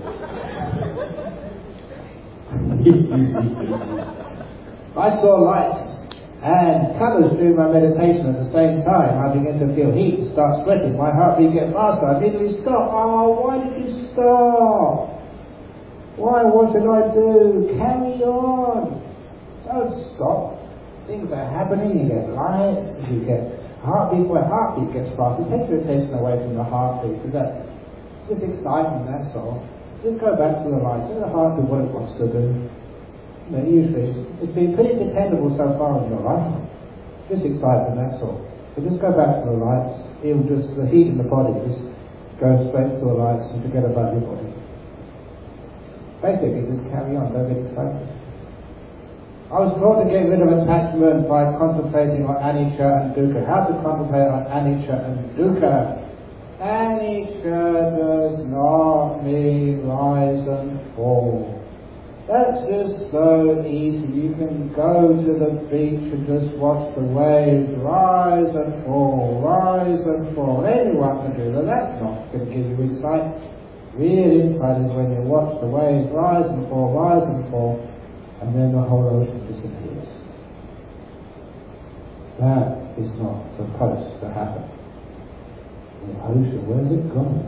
it. I saw lights and colours during my meditation at the same time. I began to feel heat and start sweating. My heartbeat gets faster. I immediately stop. Oh, why did you stop? Why? What should I do? Carry on. Don't stop. Things are happening. You get lights. You get heartbeat. Well, heartbeat gets faster. Take your attention away from the heartbeat, because that's just excitement. That's all. Just go back to the lights. Let the heart do what it wants to do. You know, usually it's, it's been pretty dependable so far in your life. Just excitement, that's all. So just go back to the lights. Even just the heat in the body, just go straight to the lights and forget about your body. Basically, just carry on, don't get excited. I was taught to get rid of attachment by contemplating on anicca and dukkha. How to contemplate on anicca and dukkha? Anicca does not mean rise and fall. That's just so easy. You can go to the beach and just watch the waves rise and fall, rise and fall. Anyone can do that. That's not going to give you insight. Real insight is when you watch the waves rise and fall, rise and fall, and then the whole ocean disappears. That is not supposed to happen. The ocean, where's it gone?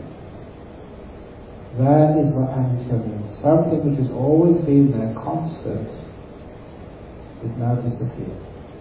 That is what anicca means. Something which has always been there, constant, is now disappeared.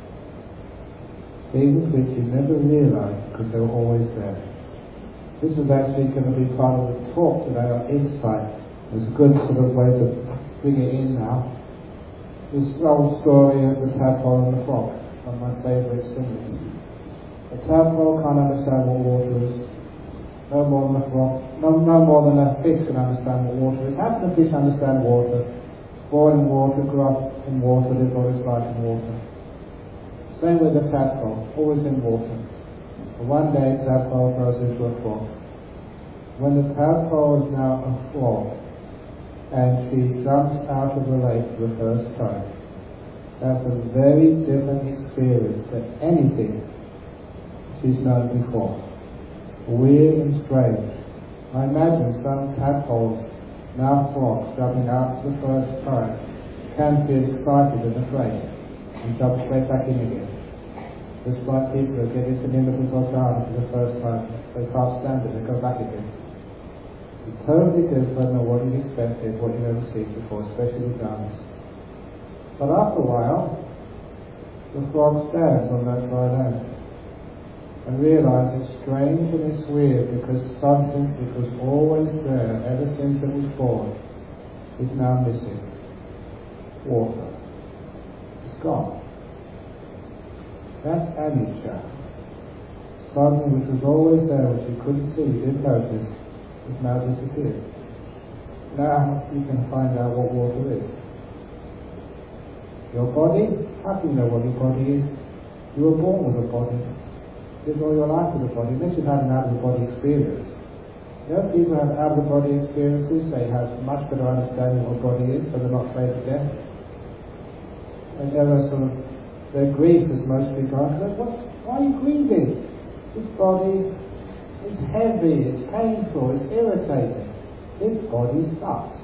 Things which you never realized because they were always there. This is actually going to be part of the talk today on insight. It's a good sort of way to bring it in now. This old story of the tadpole and the frog. one of my favourite singers. A tadpole can't understand what water is. No more than a frog, no, no more than a fish can understand what water is. How can a fish understand water? Born in water, grew up in water, lived all his life in water. Same with the tadpole, always in water. But one day, tadpole grows into a frog. When the tadpole is now a frog, and she jumps out of the lake for the first time, that's a very different experience than anything she's known before. Weird and strange. I imagine some tadpoles, now frogs, jumping out for the first time, can feel excited and afraid, and jump straight back in again. Just like people who get into Nimbus or garden for the first time, they can't stand it, they go back again. It's totally different than what you've expected, what you've ever seen before, especially with garments. But after a while, the frog stands on that dry land and realises it's strange and it's weird because something that was always there ever since it was born is now missing. Water. It's gone. That's anicca. Something which was always there, which you couldn't see, you didn't notice, has now disappeared. Now you can find out what water is. Your body? How can you know what your body is? You were born with a body. Live all your life with a body, unless you've had an out-of-the-body experience. You know, people have out-of-the-body experiences, they have much better understanding of what a body is, so they're not afraid of death. And never sort of, their grief is mostly gone. Because what? Why are you grieving? This body is heavy, it's painful, it's irritating. This body sucks.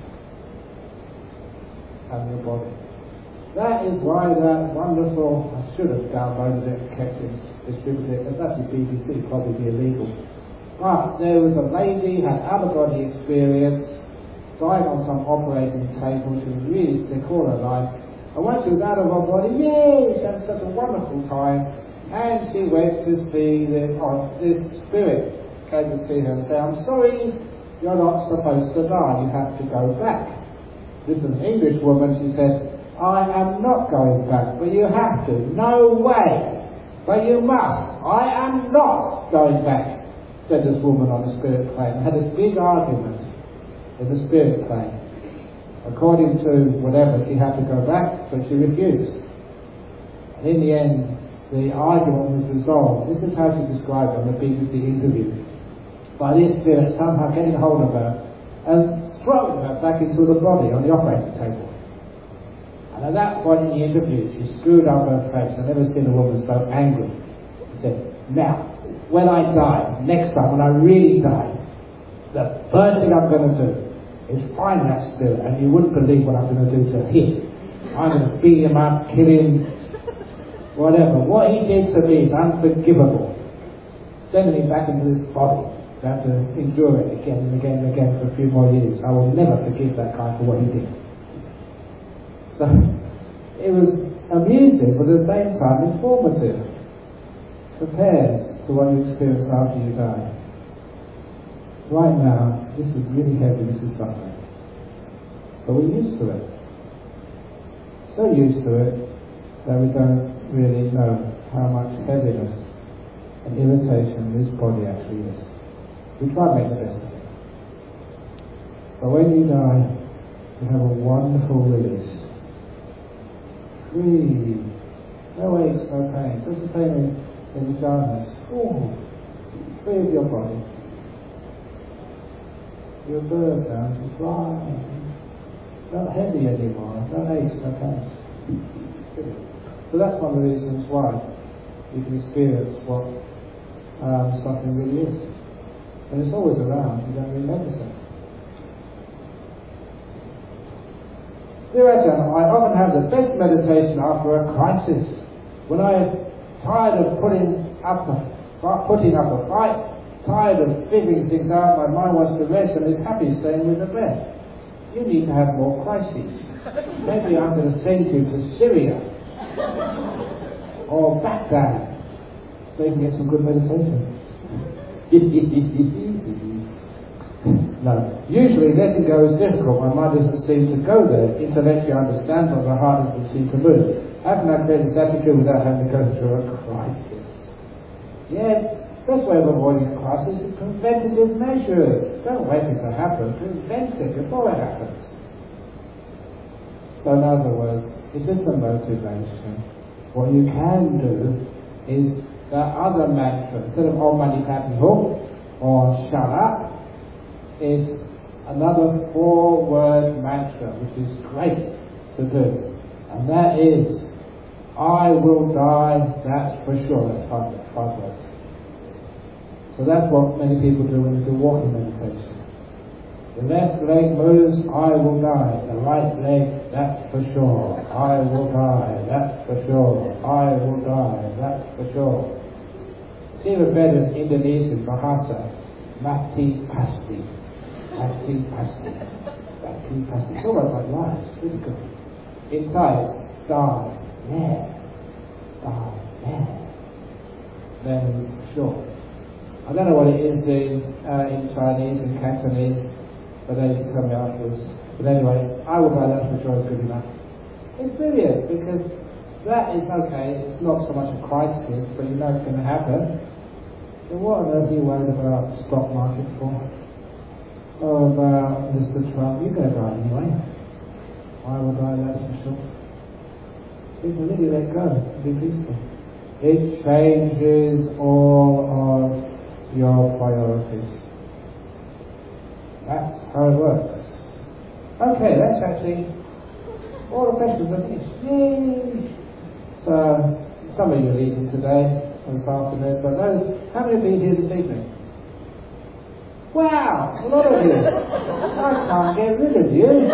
Having a body. That is why that wonderful, I should have downloaded it and kept it, distributed it, because that's the B B C, probably be illegal. But there was a lady, had out-of-body experience, died on some operating table, she was really sick all her life, and once she was out of her body, yay, she had such a wonderful time, and she went to see the, oh, this spirit came to see her and said, I'm sorry, you're not supposed to die, you have to go back. This is an English woman, she said, I am not going back, but you have to. No way. But you must. I am not going back, said this woman on the spirit plane. Had this big argument in the spirit plane. According to whatever, she had to go back, but she refused. And in the end, the argument was resolved. This is how she described it on the B B C interview. By this spirit somehow getting hold of her and throwing her back into the body on the operating table. And at that point in the interview, she screwed up her face. I've never seen a woman so angry. She said, now, when I die, next time, when I really die, the first thing I'm going to do is find that spirit, and you wouldn't believe what I'm going to do to him. I'm going to beat him up, kill him, whatever. What he did to me is unforgivable. Sending me back into this body. I have to endure it again and again and again for a few more years. I will never forgive that guy for what he did. So, it was amusing, but at the same time informative, compared to what you experience after you die. Right now, this is really heavy, this is suffering. But we're used to it. So used to it that we don't really know how much heaviness and irritation this body actually is. We try to make the best of it. But when you die, you have a wonderful release. Free. No aches, no pain. Just the same in, in the jhanas. Oh, free of your body. You're a bird now, you fly. Not heavy anymore. No aches, no pain. So that's one of the reasons why you can experience what um, suffering really is. And it's always around, you don't really notice it. Dear Ajahn, I often have the best meditation after a crisis, when I'm tired of putting up a, putting up a fight, tired of figuring things out, my mind wants to rest and is happy staying with the breath. You need to have more crises. Maybe I'm going to send you to Syria or Baghdad so you can get some good meditation. No. Usually letting go is difficult. My mind doesn't seem to go there. Intellectually I understand, but my heart doesn't seem to move. how can I create a happy good without having to go through a crisis? Yes, best way of avoiding a crisis is preventative measures. Don't wait for it to happen, prevent it before it happens. So in other words, it's just a motivation. What you can do is that other mantra, instead of Om Mani Padme Hum or shut up, is another four-word mantra, which is great to do. And that is, I will die, that's for sure. That's five, five words. So that's what many people do when they do walking meditation. The left leg moves, I will die. The right leg, that's for sure. I will die, that's for sure. I will die, that's for sure. It's even better in Indonesian, Bahasa. Mati pasti. Mati pasti. Mati pasti. It's almost like life. It's really good. Inside, it's die, yeah. Die, yeah. Then it's sure. I don't know what it is in, uh, in Chinese and Cantonese, but they can tell me afterwards. But anyway, I will buy that for sure is good enough. It's brilliant because that is okay, it's not so much a crisis, but you know it's going to happen. Then what on earth are you worried about the stock market for? Or about Mister Trump? You're going to die anyway. I will die, that's for sure. So you can really let go and be peaceful. It changes all of your priorities. That's how it works. Okay, that's actually all the questions are finished. Yay! So, some of you are leaving today, or this afternoon, but those, how many of you are here this evening? Wow! A lot of you! I can't get rid of you!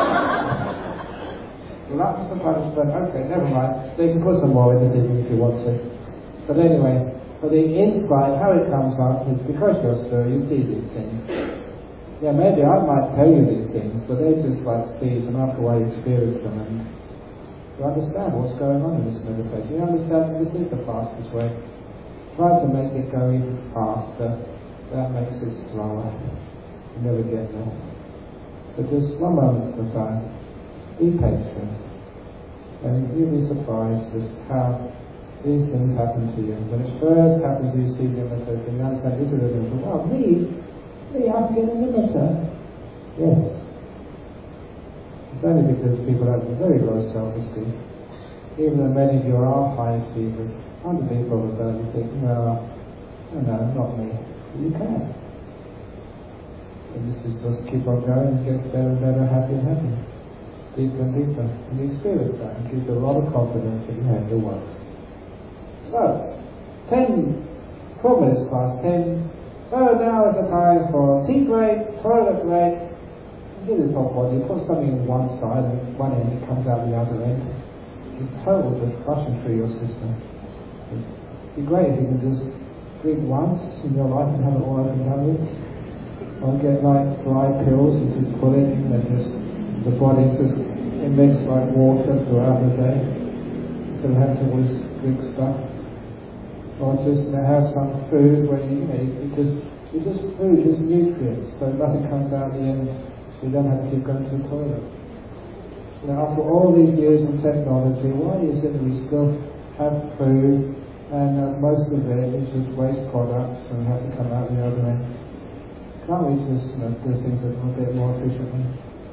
That's the punishment. Okay, never mind. So you can put some more in this evening if you want to. But anyway, for the insight, how it comes up is because you're still, you see these things. Yeah, maybe I might tell you these things, but they're just like seeds, and after a while you experience them and you understand what's going on in this meditation. You understand this is the fastest way. Try to make it go even faster. That makes it slower. You never get there. So just one moment at a time. Be patient. And you'll be surprised just how these things happen to you. When it first happens, you see the meditation, you understand this is a limiter. Wow, me? Me, I can get a limiter? Yes. It's only because people have a very low self-esteem. Even though many of you are high achievers, under the probability you think, well, no, no, not me. You can. And this is just keep on going, it gets better and better, happy and happy. Deeper and deeper. And you experience that and gives you a lot of confidence that you have your works. So, ten, twelve minutes past ten. So now is the time for tea break, toilet break. You do this whole body, you put something on one side and one end, it comes out the other end. It's total just flushing through your system. It'd be great if you can just drink once in your life and have it all over and done with. Or get like dry pills and just put it in and just the body's just emits like water throughout the day. So you have to always drink stuff. Or just you know, have some food where you, you know, you just, you just food, just nutrients, so nothing comes out at the end, so you don't have to keep going to the toilet. Now after all these years of technology, why is it that we still have food and uh, most of it is just waste products and have to come out the other end? Can't we just you know, do things a little bit more efficiently?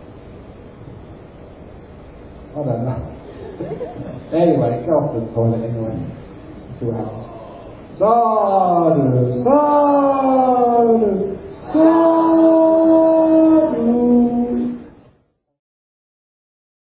I don't know. Anyway, go off to the toilet anyway. See what happens. Sadhu, sadhu, sadhu.